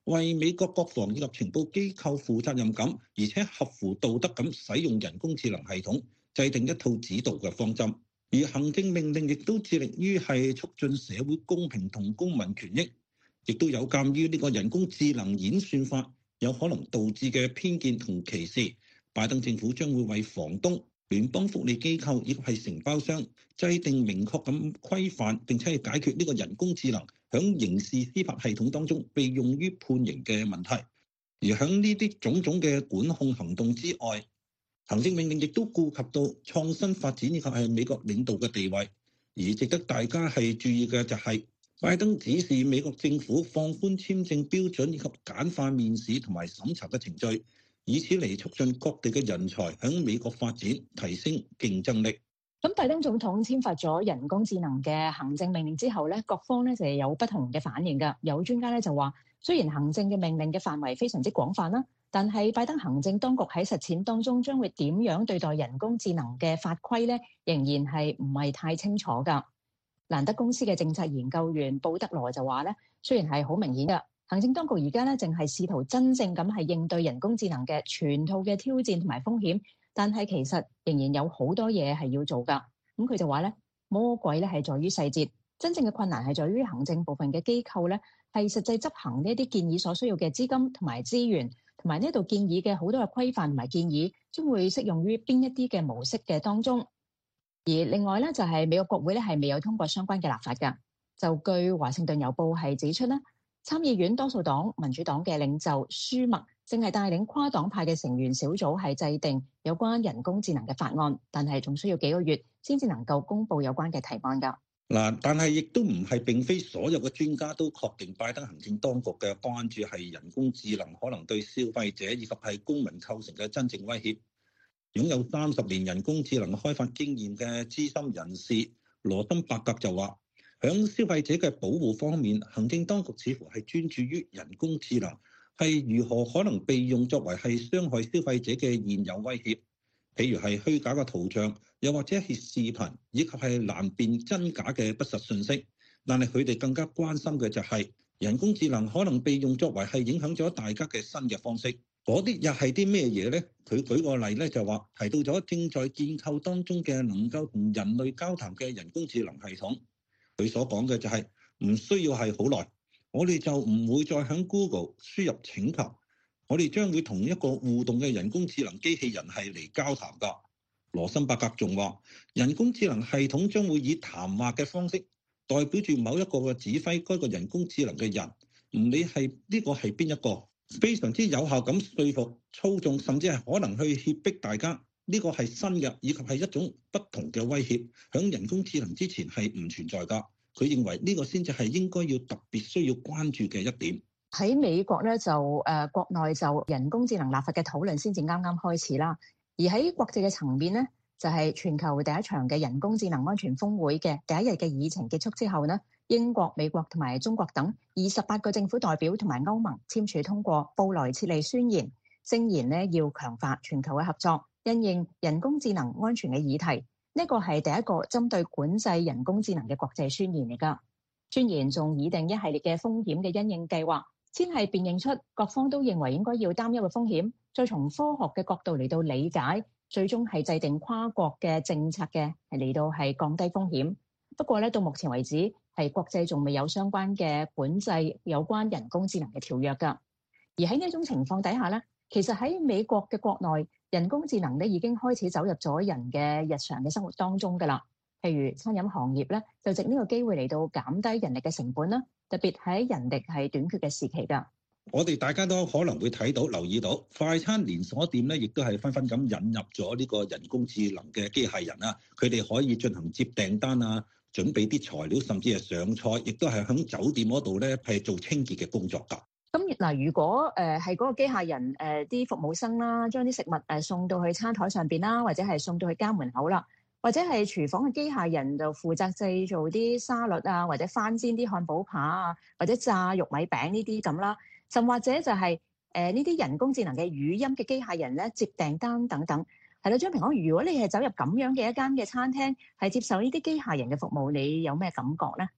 Speaker 8: 為美國國防以及情報機構負責任感，而且合乎道德咁使用人工智能系統，制定一套指導嘅方針。而行政命令亦都致力於係促進社會公平同公民權益，亦都有鑑於呢個人工智能演算法有可能導致嘅偏見同歧視，拜登政府將會為房東、聯邦福利機構以及係承包商制定明確咁規範，並且係解決呢個人工智能響刑事司法系統當中被用於判刑嘅問題。而響呢啲種種嘅管控行動之外，行政命令亦都顧及到創新發展以及係美國領導嘅地位。而值得大家係注意嘅就係，拜登指示美國政府放寬簽證標準以及簡化面試同埋審查嘅程序，以此嚟促進各地嘅人才響美國發展，提升競爭力。
Speaker 3: 咁拜登總統簽發咗人工智能嘅行政命令之後咧，各方咧就有不同嘅反應㗎。有專家咧就話，雖然行政嘅命令嘅範圍非常之廣泛啦，但係拜登行政當局喺實踐當中將會點樣對待人工智能嘅法規咧，仍然係唔係太清楚㗎。蘭德公司嘅政策研究員布德羅就話咧，雖然係好明顯㗎，行政當局而家咧淨係試圖真正咁係應對人工智能嘅全套嘅挑戰同埋風險。但係其實仍然有好多嘢係要做㗎。咁佢就話咧，魔鬼咧係在於細節，真正嘅困難係在於行政部分嘅機構咧係實際執行呢一啲建議所需要嘅資金同埋資源，同埋呢度建議嘅好多嘅規範同埋建議將會適用於邊一啲嘅模式嘅當中。而另外咧就係美國國會咧係未有通過相關嘅立法㗎。就據華盛頓郵報係指出啦，參議院多數黨民主黨嘅領袖舒默正係帶領跨黨派嘅成員小組係制定有關人工智能嘅法案，但係仲需要幾個月先至能夠公布有關嘅提案㗎。
Speaker 8: 嗱，但係亦都唔係並非所有嘅專家都確定拜登行政當局嘅關注係人工智能可能對消費者以及係公民構成嘅真正威脅。擁有30年人工智能開發經驗嘅資深人士羅森伯格就話，響消費者嘅保護方面，行政當局似乎係專注於人工智能係如何可能被用作為係傷害消費者嘅現有威脅，譬如係虛假嘅圖像，又或者係視頻，以及係難辨真假嘅不實信息。但係佢哋更加關心嘅就係人工智能可能被用作為係影響咗大家嘅新嘅方式。嗰啲又係啲咩嘢呢？佢舉個例咧，就話提到咗正在建構當中嘅能夠同人類交談嘅人工智能系統。佢所講嘅就係唔需要係好耐，我哋就唔會再響 Google 輸入請求，我哋將會同一個互動嘅人工智能機器人係嚟交談㗎。羅森伯格仲話，人工智能系統將會以談話嘅方式代表住某一個嘅指揮該個人工智能嘅人，唔理係呢個係邊一個，非常之有效咁說服、操縱，甚至係可能去脅迫大家。呢個係新嘅，以及係一種不同嘅威脅，響人工智能之前係唔存在㗎。佢認為呢個先至係應該要特別需要關注嘅一點。
Speaker 3: 喺美國咧就國內就人工智能立法嘅討論先至啱啱開始啦。而喺國際嘅層面咧，就係全球第一場嘅人工智能安全峰會嘅第一日嘅議程結束之後呢，英國、美國同埋中國等28個政府代表同埋歐盟簽署通過布萊切利宣言，聲言呢要強化全球嘅合作，因應人工智能安全嘅議題。呢個係第一個針對管制人工智能嘅國際宣言嚟㗎。宣言仲擬定一系列嘅風險嘅因應計劃，先係辨認出各方都認為應該要擔憂嘅風險，再從科學嘅角度嚟到理解，最終係制定跨國嘅政策嘅，係嚟到係降低風險。不過咧，到目前為止係國際仲未有相關嘅管制有關人工智能嘅條約㗎。而喺呢一種情況底下咧，其實喺美國嘅國內，人工智能咧已經開始走入咗人嘅日常嘅生活當中㗎啦。譬如餐飲行業咧，就藉呢個機會嚟到減低人力嘅成本啦，特別喺人力係短缺嘅時期㗎。
Speaker 8: 我哋大家都可能會睇到、留意到，快餐連鎖店咧，亦都係紛紛咁引入咗呢個人工智能嘅機械人啊。佢哋可以進行接訂單啊，準備啲材料，甚至係上菜，亦都係喺酒店嗰度咧係做清潔嘅工作㗎。
Speaker 3: 咁嗱，如果係嗰個機械人啲服務生啦，將啲食物送到去餐台上邊啦，或者係送到去家門口啦，或者係廚房嘅機械人就負責製造啲沙律啊，或者翻煎啲漢堡扒啊，或者炸玉米餅呢啲咁啦，甚或者就係呢啲人工智能嘅語音嘅機械人咧接訂單等等，係啦。張平安，如果你係走入咁樣嘅一間嘅餐廳，係接受呢啲機械人嘅服務，你有咩感覺咧？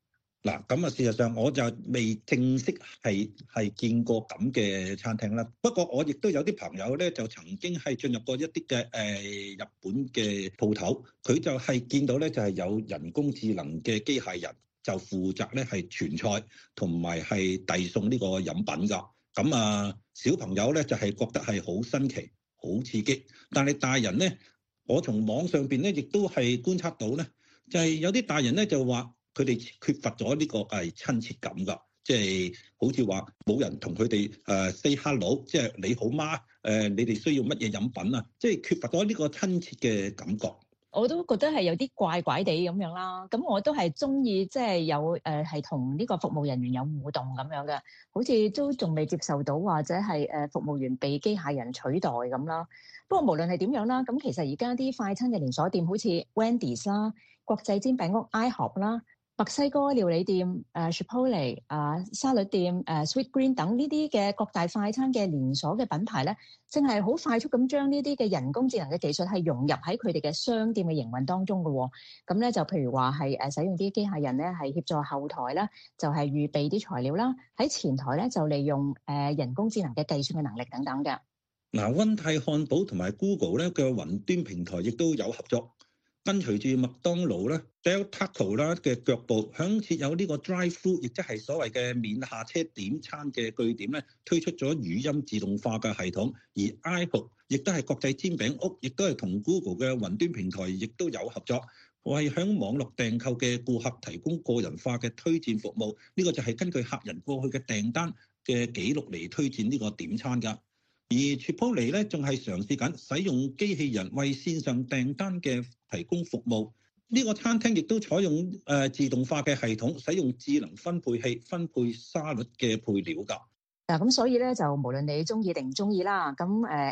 Speaker 8: 嗱，咁啊，事實上我就未正式係見過咁嘅餐廳啦。不過我亦都有啲朋友咧，就曾經係進入過一啲嘅日本嘅鋪頭，佢就係見到咧就係有人工智能嘅機械人就負責咧係傳菜同埋係遞送呢個飲品㗎。咁啊，小朋友咧就係覺得係好新奇、好刺激，但係大人咧，我從網上邊咧亦都係觀察到咧，就係有啲大人咧就話，佢哋缺乏咗呢個係親切感㗎，即係好似話冇人同佢哋say hello，即係你好嗎？你哋需要乜嘢飲品啊？即係缺乏咗呢個親切嘅感覺。
Speaker 3: 我都覺得係有啲怪怪地咁樣啦。咁我都係中意即係有係同呢個服務人員有互動咁樣嘅，好似都仲未接受到或者係服務員被機械人取代咁啦。不過無論係點樣啦，咁其實而家啲快餐嘅連鎖店好似 Wendy's 啦、國際煎餅屋 IHOP 啦、墨西哥料理店Chipotle 沙律店Sweet Green 等呢啲嘅各大快餐嘅連鎖嘅品牌咧，正係好快速咁將呢啲嘅人工智能嘅技術係融入喺佢哋嘅商店嘅營運當中嘅喎。咁咧就譬如話係使用啲機械人咧係協助後台啦，就係預備啲材料啦，喺前台咧就利用人工智能嘅計算嘅能力等等嘅。
Speaker 8: 嗱，溫泰漢堡同埋 Google 咧嘅雲端平台亦都有合作。跟隨住麥當勞咧 Del Taco 啦嘅腳步，響設有呢個 drive-thru， 亦即係所謂嘅免下車點餐嘅據點咧，推出咗語音自動化嘅系統。而 IHOP 亦都係國際煎餅屋，亦都係同 Google 嘅雲端平台亦都有合作，為響網絡訂購嘅顧客提供個人化嘅推薦服務。呢個就係根據客人過去嘅訂單嘅記錄嚟推薦呢個點餐㗎。而 Chipotle 咧仲係嘗試緊使用機器人為線上訂單嘅提供服務。呢個餐廳亦都採用自動化嘅系統，使用智能分配器分配沙律嘅配料㗎。
Speaker 3: 嗱，咁所以咧就無論你中意定唔中意啦，咁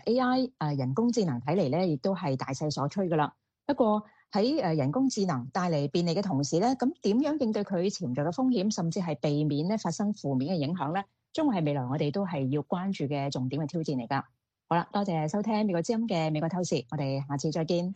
Speaker 3: AI 人工智能睇嚟咧亦都係大勢所趨㗎啦。不過喺人工智能帶嚟便利嘅同時咧，咁點樣應對佢潛在嘅風險，甚至係避免咧發生負面嘅影響咧，將會係未來我哋都係要關注嘅重點嘅挑戰嚟㗎。好啦，多謝收聽美國之音嘅美國透視，我哋下次再見。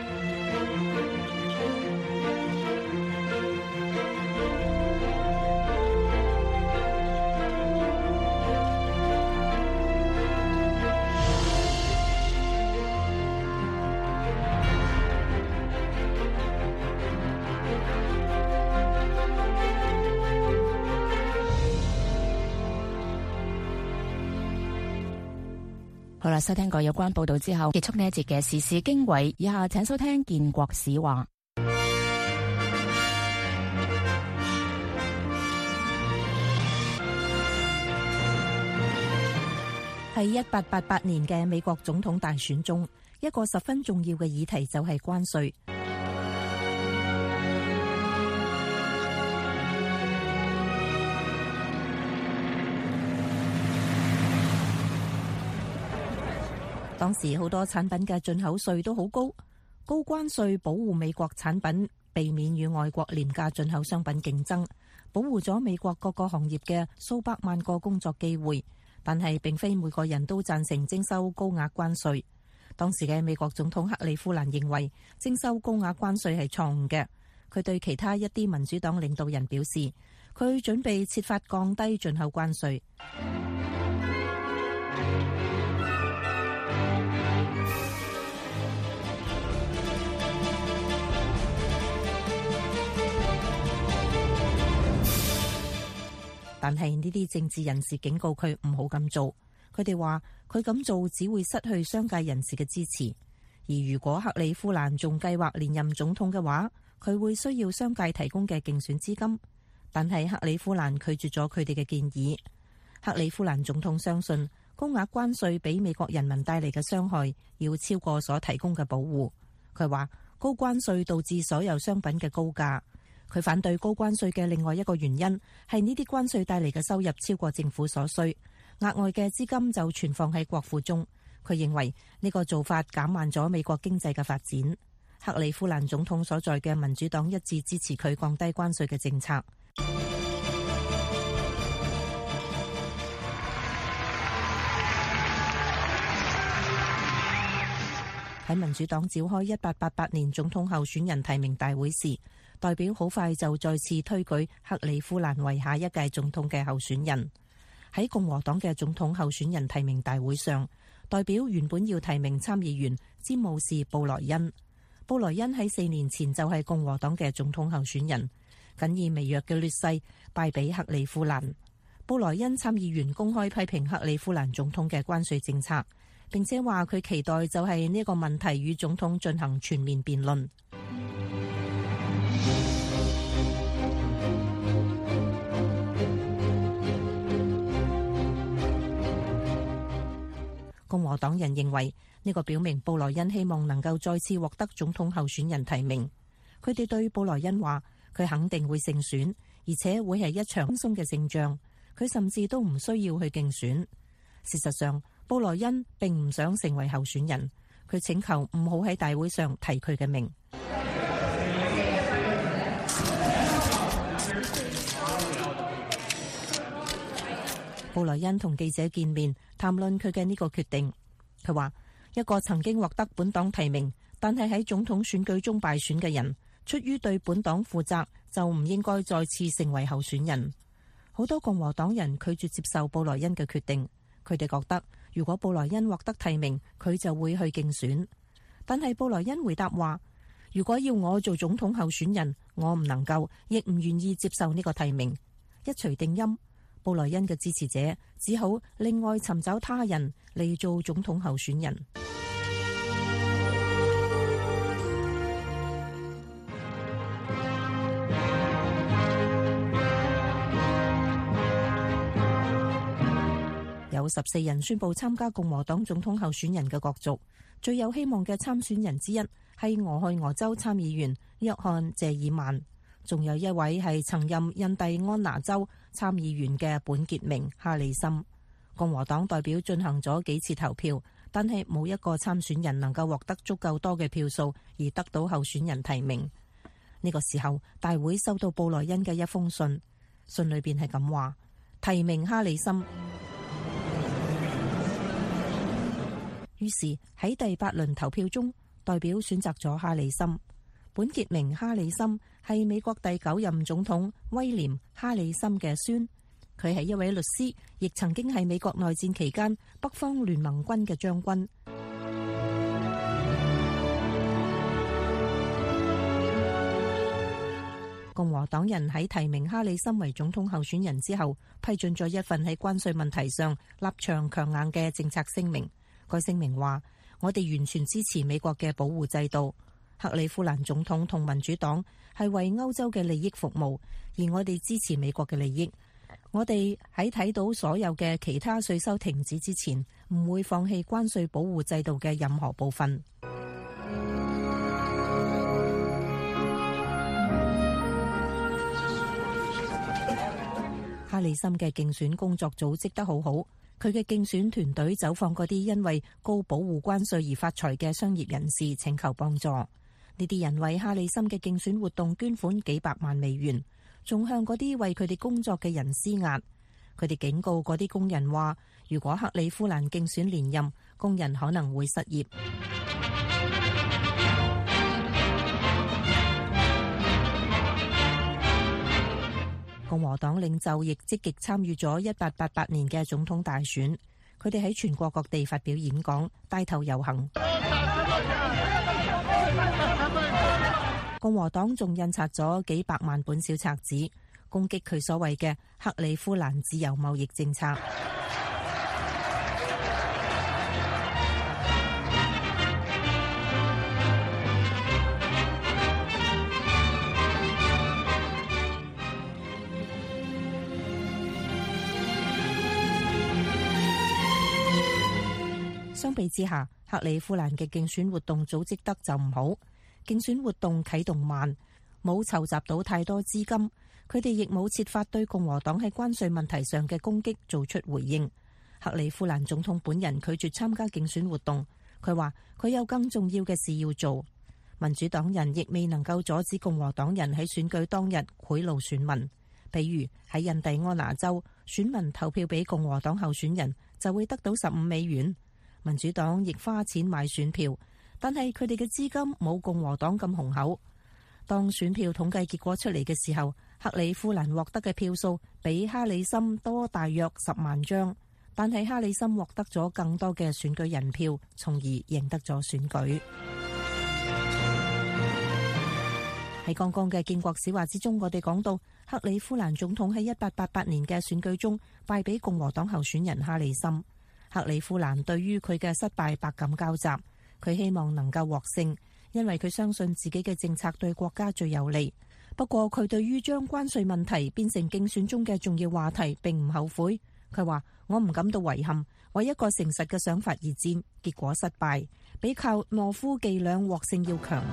Speaker 3: 好啦，收聽過有關報道之後，結束呢一節嘅時事經緯。以下請收聽建國史話。喺1888年嘅美國總統大選中，一個十分重要嘅議題就係關稅。當時好多產品嘅進口稅都好高，高關稅保護美國產品避免與外國廉價進口商品競爭，保護咗美國各個行業嘅數百萬個工作機會。但係並非每個人都贊成徵收高額關稅。當時嘅美國總統克里夫蘭認為徵收高額關稅係錯誤嘅。佢對其他一啲民主黨領導人表示，佢準備設法降低進口關稅。但係呢啲政治人士警告佢唔好咁做，佢哋話佢咁做只會失去商界人士嘅支持，而如果克里夫蘭仲計劃連任總統嘅話，佢會需要商界提供嘅競選資金。但係克里夫蘭拒絕咗佢哋嘅建議。克里夫蘭總統相信高額關稅俾美國人民帶嚟嘅傷害要超過所提供嘅保護。佢話高關稅導致所有商品嘅高價。佢反對高關稅嘅另外一個原因係呢啲關稅帶嚟嘅收入超過政府所需，額外嘅資金就存放喺國庫中。佢認為呢個做法減慢咗美國經濟嘅發展。克里夫蘭總統所在嘅民主黨一致支持佢降低關稅嘅政策。喺民主黨召開1888年總統候選人提名大會時，
Speaker 11: 代表好快就再次推舉克里夫蘭為下一屆總統嘅候選人。喺共和黨嘅總統候選人提名大會上，代表原本要提名參議員詹姆士布萊恩。布萊恩喺4年前就係共和黨嘅總統候選人，僅以微弱嘅劣勢敗俾克里夫蘭。布萊恩參議員公開批評克里夫蘭總統嘅關稅政策，並且話佢期待就係呢個問題與總統進行全面辯論。共和黨人認為呢個表明布萊恩希望能夠再次獲得總統候選人提名。佢哋對布萊恩話，佢肯定會勝選，而且會係一場輕鬆嘅勝仗。佢甚至都唔需要去競選。事實上，布萊恩並唔想成為候選人，佢請求唔好喺大會上提佢嘅名。布萊恩同記者見面，談論佢嘅呢個決定。佢話，一個曾經獲得本黨提名，但係喺總統選舉中敗選嘅人，出於對本黨負責，就唔應該再次成為候選人。好多共和黨人拒絕接受布萊恩嘅決定，佢哋覺得如果布萊恩獲得提名，佢就會去競選。但係布萊恩回答話，如果要我做總統候選人，我唔能夠，亦唔願意接受呢個提名。一錘定音，布萊恩嘅支持者只好另外尋找他人嚟做總統候選人。有14人宣布參加共和黨總統候選人嘅角逐，最有希望嘅參選人之一係俄亥俄州參議員約翰謝爾曼，仲有一位係曾任印第安納州參議員嘅本傑明哈里森。共和黨代表進行咗幾次投票，但係冇一個參選人能夠獲得足夠多嘅票數而得到候選人提名。呢個時候，大會收到布萊恩嘅一封信，信裏邊係咁話：提名哈里森。於是喺第8輪投票中，代表選擇咗哈里森。本傑明哈里森係美國第9任總統威廉哈里森嘅孫，佢係一位律師，亦曾經係美國內戰期間北方聯盟軍嘅將軍。共和黨人喺提名哈里森為總統候選人之後，批准咗一份喺關稅問題上立場強硬嘅政策聲明。該聲明話，我哋完全支持美國嘅保護制度。克里夫蘭總統同民主黨係為歐洲嘅利益服務，而我哋支持美國嘅利益。我哋喺睇到所有嘅其他稅收停止之前，唔會放棄關稅保護制度嘅任何部分。哈里森嘅競選工作組織得好好。佢嘅競選團隊走訪嗰啲因為高保護關稅而發財嘅商業人士，請求幫助。呢啲人為哈里森嘅競選活動捐款幾百萬美元，仲向嗰啲為佢哋工作嘅人施壓。佢哋警告嗰啲工人話，如果克里夫蘭競選連任，工人可能會失業。共和黨領袖亦積極參與咗1888年嘅總統大選，佢哋喺全國各地發表演講，帶頭遊行。共和黨仲印刷咗幾百萬本小冊子，攻擊佢所謂嘅克里夫蘭自由貿易政策。相比之下，克里夫蘭嘅競選活動組織得就唔好，競選活動啟動慢，冇籌集到太多資金，佢哋亦冇設法對共和黨喺關稅問題上嘅攻擊做出回應。克里夫蘭總統本人拒絕參加競選活動，佢話佢有更重要嘅事要做。民主黨人亦未能夠阻止共和黨人喺選舉當日賄賂選民，比如喺印第安納州，選民投票俾共和黨候選人就會得到15美元。民主黨亦花錢買選票，但係佢哋嘅資金冇共和黨咁雄厚。 當選票統計結果出嚟嘅時候，克里夫蘭獲得嘅票數比哈里森多大約10萬張，但係哈里森獲得咗更多嘅選舉人票，從而贏得咗選舉。喺剛剛嘅建國史話之中，我哋講到克里夫蘭總統喺1888年嘅選舉中敗俾共和黨候選人哈里森。克里夫蘭對於佢嘅失敗百感交集，佢希望能夠獲勝，因為佢相信自己嘅政策對國家最有利。不過佢對於將關稅問題變成競選中嘅重要話題並唔後悔。佢話：我唔感到遺憾，為一個誠實嘅想法而戰，結果失敗，比靠懦夫伎倆獲勝要強。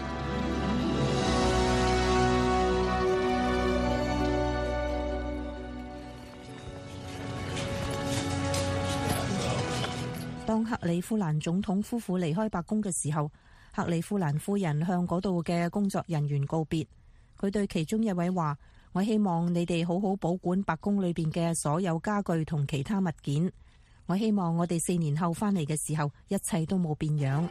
Speaker 11: 當克里夫蘭總統夫婦離開白宮嘅時候，克里夫蘭夫人向嗰度嘅工作人員告別。佢對其中一位話：我希望你哋好好保管白宮裏邊嘅所有家具同其他物件。我希望我哋4年後返嚟嘅時候，一切都冇變樣。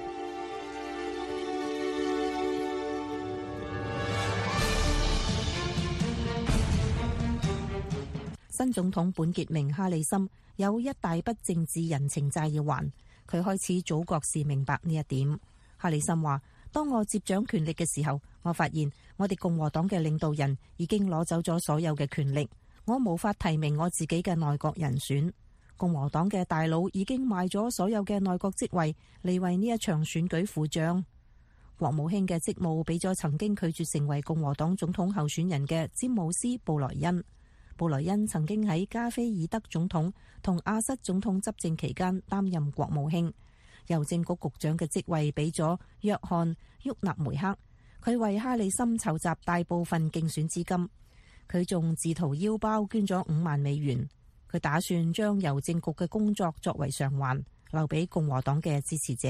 Speaker 11: 新總統本傑明哈里森有一大筆政治人情債要還，佢開始早覺士明白呢一點。哈里森話：當我接掌權力嘅時候，我發現我哋共和黨嘅領導人已經攞走咗所有嘅權力，我無法提名我自己嘅內閣人選。共和黨嘅大佬已經賣咗所有嘅內閣職位嚟為呢一場選舉付賬。國務卿嘅職務俾咗曾經拒絕成為共和黨總統候選人嘅詹姆斯·布萊恩。布萊恩曾經喺加菲爾德總統同阿瑟總統執政期間擔任國務卿。郵政局局長嘅職位俾咗約翰·沃納梅克，佢為哈里森籌集大部分競選資金。佢仲自掏腰包捐咗5萬美元。佢打算將郵政局嘅工作作為償還，留俾共和黨嘅支持者。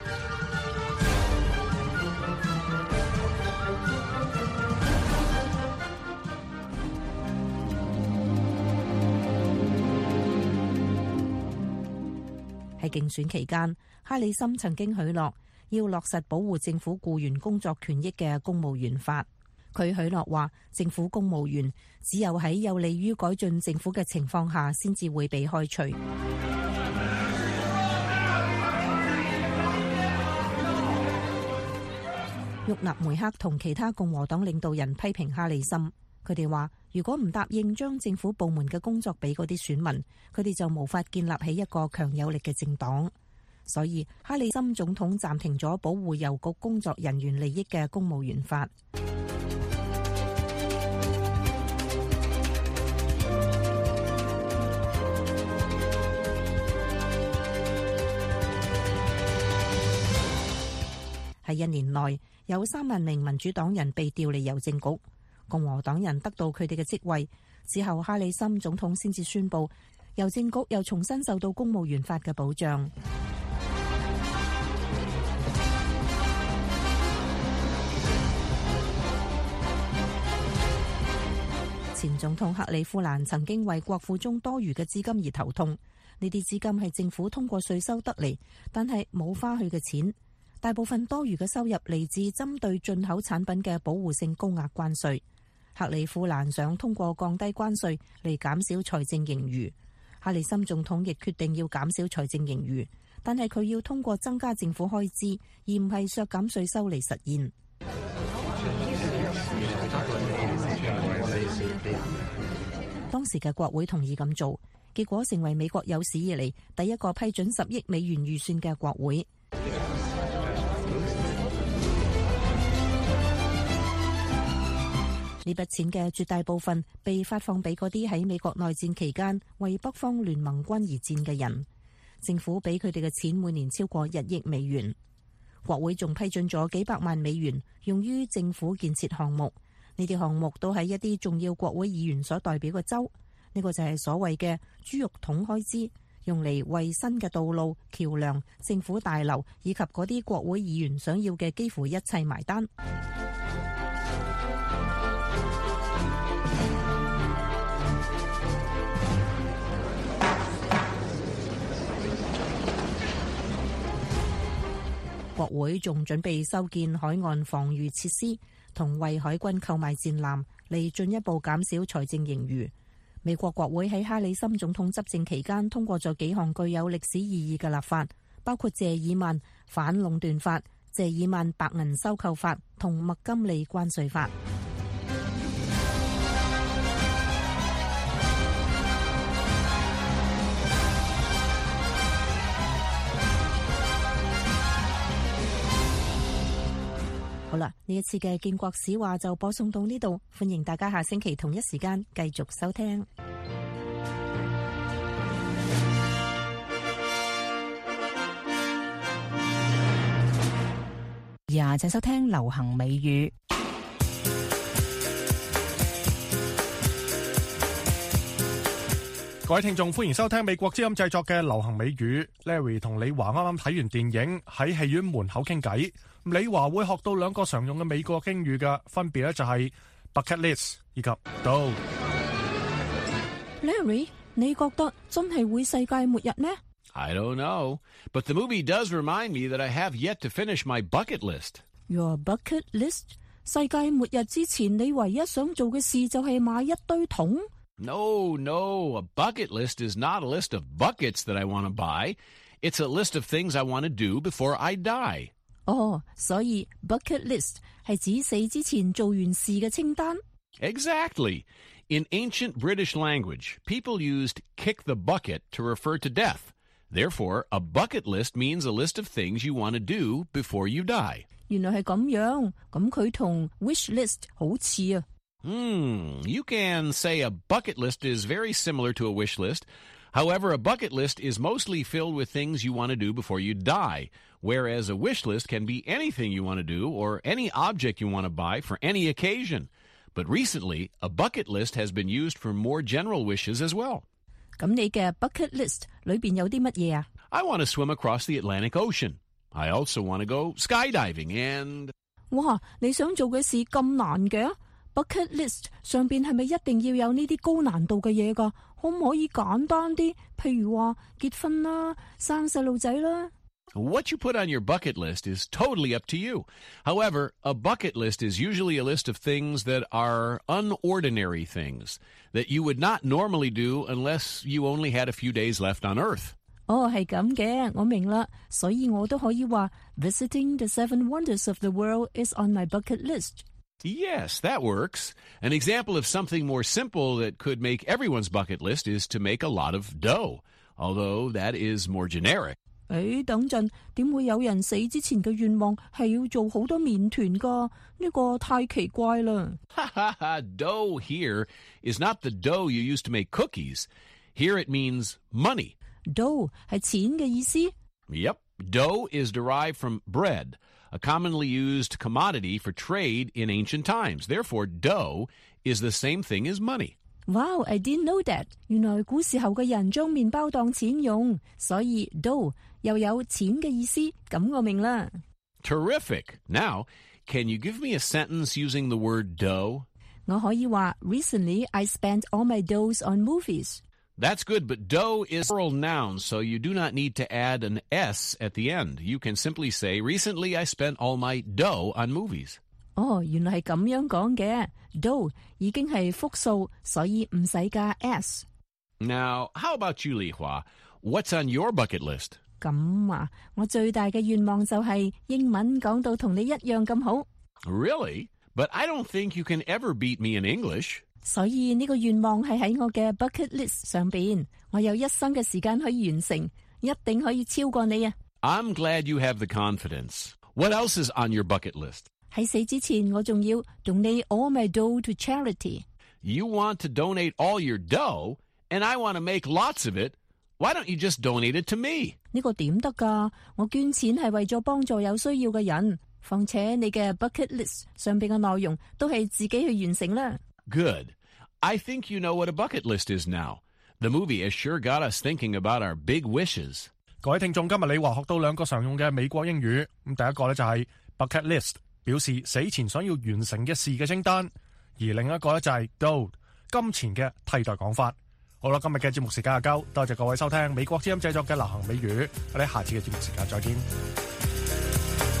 Speaker 11: 喺競選期間，哈里森曾經許諾要落實保護政府僱員工作權益嘅公務員法。佢許諾話，政府公務員只有喺有利於改進政府嘅情況下，先至會被開除。沃納梅克同其他共和黨領導人批評哈里森，佢哋話：如果唔答應將政府部門嘅工作俾嗰啲選民，佢哋就無法建立起一個強有力嘅政黨。所以哈里森總統暫停咗保護郵局工作人員利益嘅公務員法。喺1年內，有3萬名民主黨人被調離郵政局，共和黨人得到佢哋嘅職位之後，哈里森總統先至宣布郵政局又重新受到公務員法嘅保障。前總統克里夫蘭曾經為國庫中多餘嘅資金而頭痛，呢啲資金係政府通過稅收得嚟，但係冇花去嘅錢。大部分多餘嘅收入嚟自針對進口產品嘅保護性高額關稅。克里夫蘭想通過降低關稅嚟減少財政盈餘，哈里森總統亦決定要減少財政盈餘，但係佢要通過增加政府開支，而唔係削減稅收嚟實現。當時嘅國會同意咁做，結果成為美國有史以嚟第一個批准10億美元預算嘅國會。呢筆錢嘅絕大部分被發放俾嗰啲喺美國內戰期間為北方聯盟軍而戰嘅人。政府俾佢哋嘅錢每年超過1億美元。國會仲批准咗幾百萬美元用於政府建設項目，呢啲項目都係一啲重要國會議員所代表嘅州。呢個就係所謂嘅豬肉桶開支，用嚟為新嘅道路、橋樑、政府大樓以及嗰啲國會議員想要嘅幾乎一切埋單。 國會仲準備修建海岸防禦設施，同為海軍購買戰艦，嚟進一步減少財政盈餘。美國國會喺哈里森總統執政期間通過咗幾項具有歷史意義嘅立法，包括謝爾曼反壟斷法、謝爾曼白銀收購法同麥金利關稅法。好啦，呢一次嘅建國史話就播送到呢度，歡迎大家下星期同一時間繼續收聽。
Speaker 3: 請收聽流行美語。
Speaker 2: 各位聽眾，歡迎收聽美國之音製作嘅流行美語。Larry 同李華啱啱睇完電影，喺戲院門口傾偈。李華會學到兩個常用嘅美國英語嘅，分別咧就係 bucket list 以及 do。
Speaker 11: Larry， 你覺得真係會世界末日咩？
Speaker 12: I don't know, but the movie does remind me that I have yet to finish my bucket list.
Speaker 11: Your bucket list？ 世界末日之前，你唯一想做嘅事就係買一堆桶
Speaker 12: ？No, a bucket list is not a list of buckets that I want to buy. It's a list of things I want to do before I die.
Speaker 11: 所以 bucket list 係指死之前做完事嘅清單。
Speaker 12: Exactly. In ancient British language, people used kick the bucket to refer to death. Therefore, a bucket list means a list of things you want to do before you die.
Speaker 11: 原來係咁樣，咁佢同 wish list 好似啊。
Speaker 12: You can say a bucket list is very similar to a wish list. However, a bucket list is mostly filled with things you want to do before you die, whereas a wish list can be anything you want to do or any object you want to buy for any occasion. But recently, a bucket list has been used for more general wishes as well.
Speaker 11: 咁你嘅 bucket list 裏邊有啲乜嘢啊？
Speaker 12: I want to swim across the Atlantic Ocean. I also want to go skydiving and...
Speaker 11: 哇，你想做嘅事咁難嘅？ bucket list 上邊係咪一定要有呢啲高難度嘅嘢㗎？可唔可以簡單啲？譬如話結婚啦、生細路仔啦。
Speaker 12: What you put on your bucket list is totally up to you. However, a bucket list is usually a list of things that are unordinary things that you would not normally do unless you only had a few days left on Earth.
Speaker 11: 係咁嘅，我明啦，所以我都可以話 visiting the 7 wonders of the world is on my bucket list.
Speaker 12: Yes, that works. An example of something more simple that could make everyone's bucket list is to make a lot of dough, although that is more generic.
Speaker 11: 等陣，點會有人死之前嘅願望係要做好多麵團㗎？呢個太奇怪啦。
Speaker 12: Dough here is not the dough you use to make cookies. Here it means money.
Speaker 11: Dough 係錢嘅意思。
Speaker 12: Yep, dough is derived from bread, a commonly used commodity for trade in ancient times. Therefore, dough is the same thing as money.
Speaker 11: Wow, I didn't know that. 原來古時候嘅人將麵包當錢用，所以 dough 又有錢嘅意思，咁我明啦。
Speaker 12: Terrific. Now, can you give me a sentence using the word dough?
Speaker 11: 我可以話 Recently, I spent all my doughs on movies.
Speaker 12: That's good, but dough is a plural noun, so you do not need to add an S at the end. You can simply say, Recently, I spent all my dough on movies.
Speaker 11: 原來係咁樣講嘅。dough 已經係複數，所以唔使加 S。
Speaker 12: Now, how about you, Li Hua? What's on your bucket list?
Speaker 11: 咁啊，我最大嘅願望就係英文講到同你一樣咁好。
Speaker 12: Really? But I don't think you can ever beat me in English.
Speaker 11: 所以呢個願望係喺我嘅 bucket list 上邊，我有一生嘅時間可以完成，一定可以超過你啊。
Speaker 12: I'm glad you have the confidence. What else is on your bucket list?
Speaker 11: 喺死之前，我仲要 donate all my dough to charity.
Speaker 12: You want to donate all your dough, and I want to make lots of it. Why don't you just donate it to me?
Speaker 11: 呢個點得㗎？我捐錢係為咗幫助有需要嘅人，況且你嘅 bucket list 上邊嘅內容都係自己去完成啦。
Speaker 12: Good. I think you know what a bucket list is now. The movie has sure got us thinking about our big wishes.
Speaker 2: 各位聽眾，今日李華學到兩個常用嘅美國英語。咁第一個咧就係 bucket list，表示死前想要完成嘅事嘅清單；而另一個咧就係 dough，金錢嘅替代講法。好啦，今日嘅節目時間就夠，多謝各位收聽美國之音製作嘅流行美語。我哋下次嘅節目時間再見。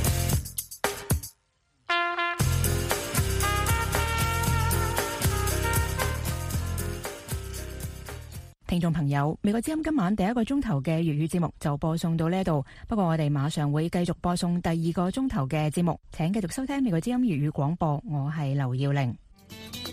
Speaker 3: 聽眾朋友，美國之音今晚第一個鐘頭嘅粵語節目就播送到呢度，不過我哋馬上會繼續播送第二個鐘頭嘅節目，請繼續收聽美國之音粵語廣播，我係劉耀玲。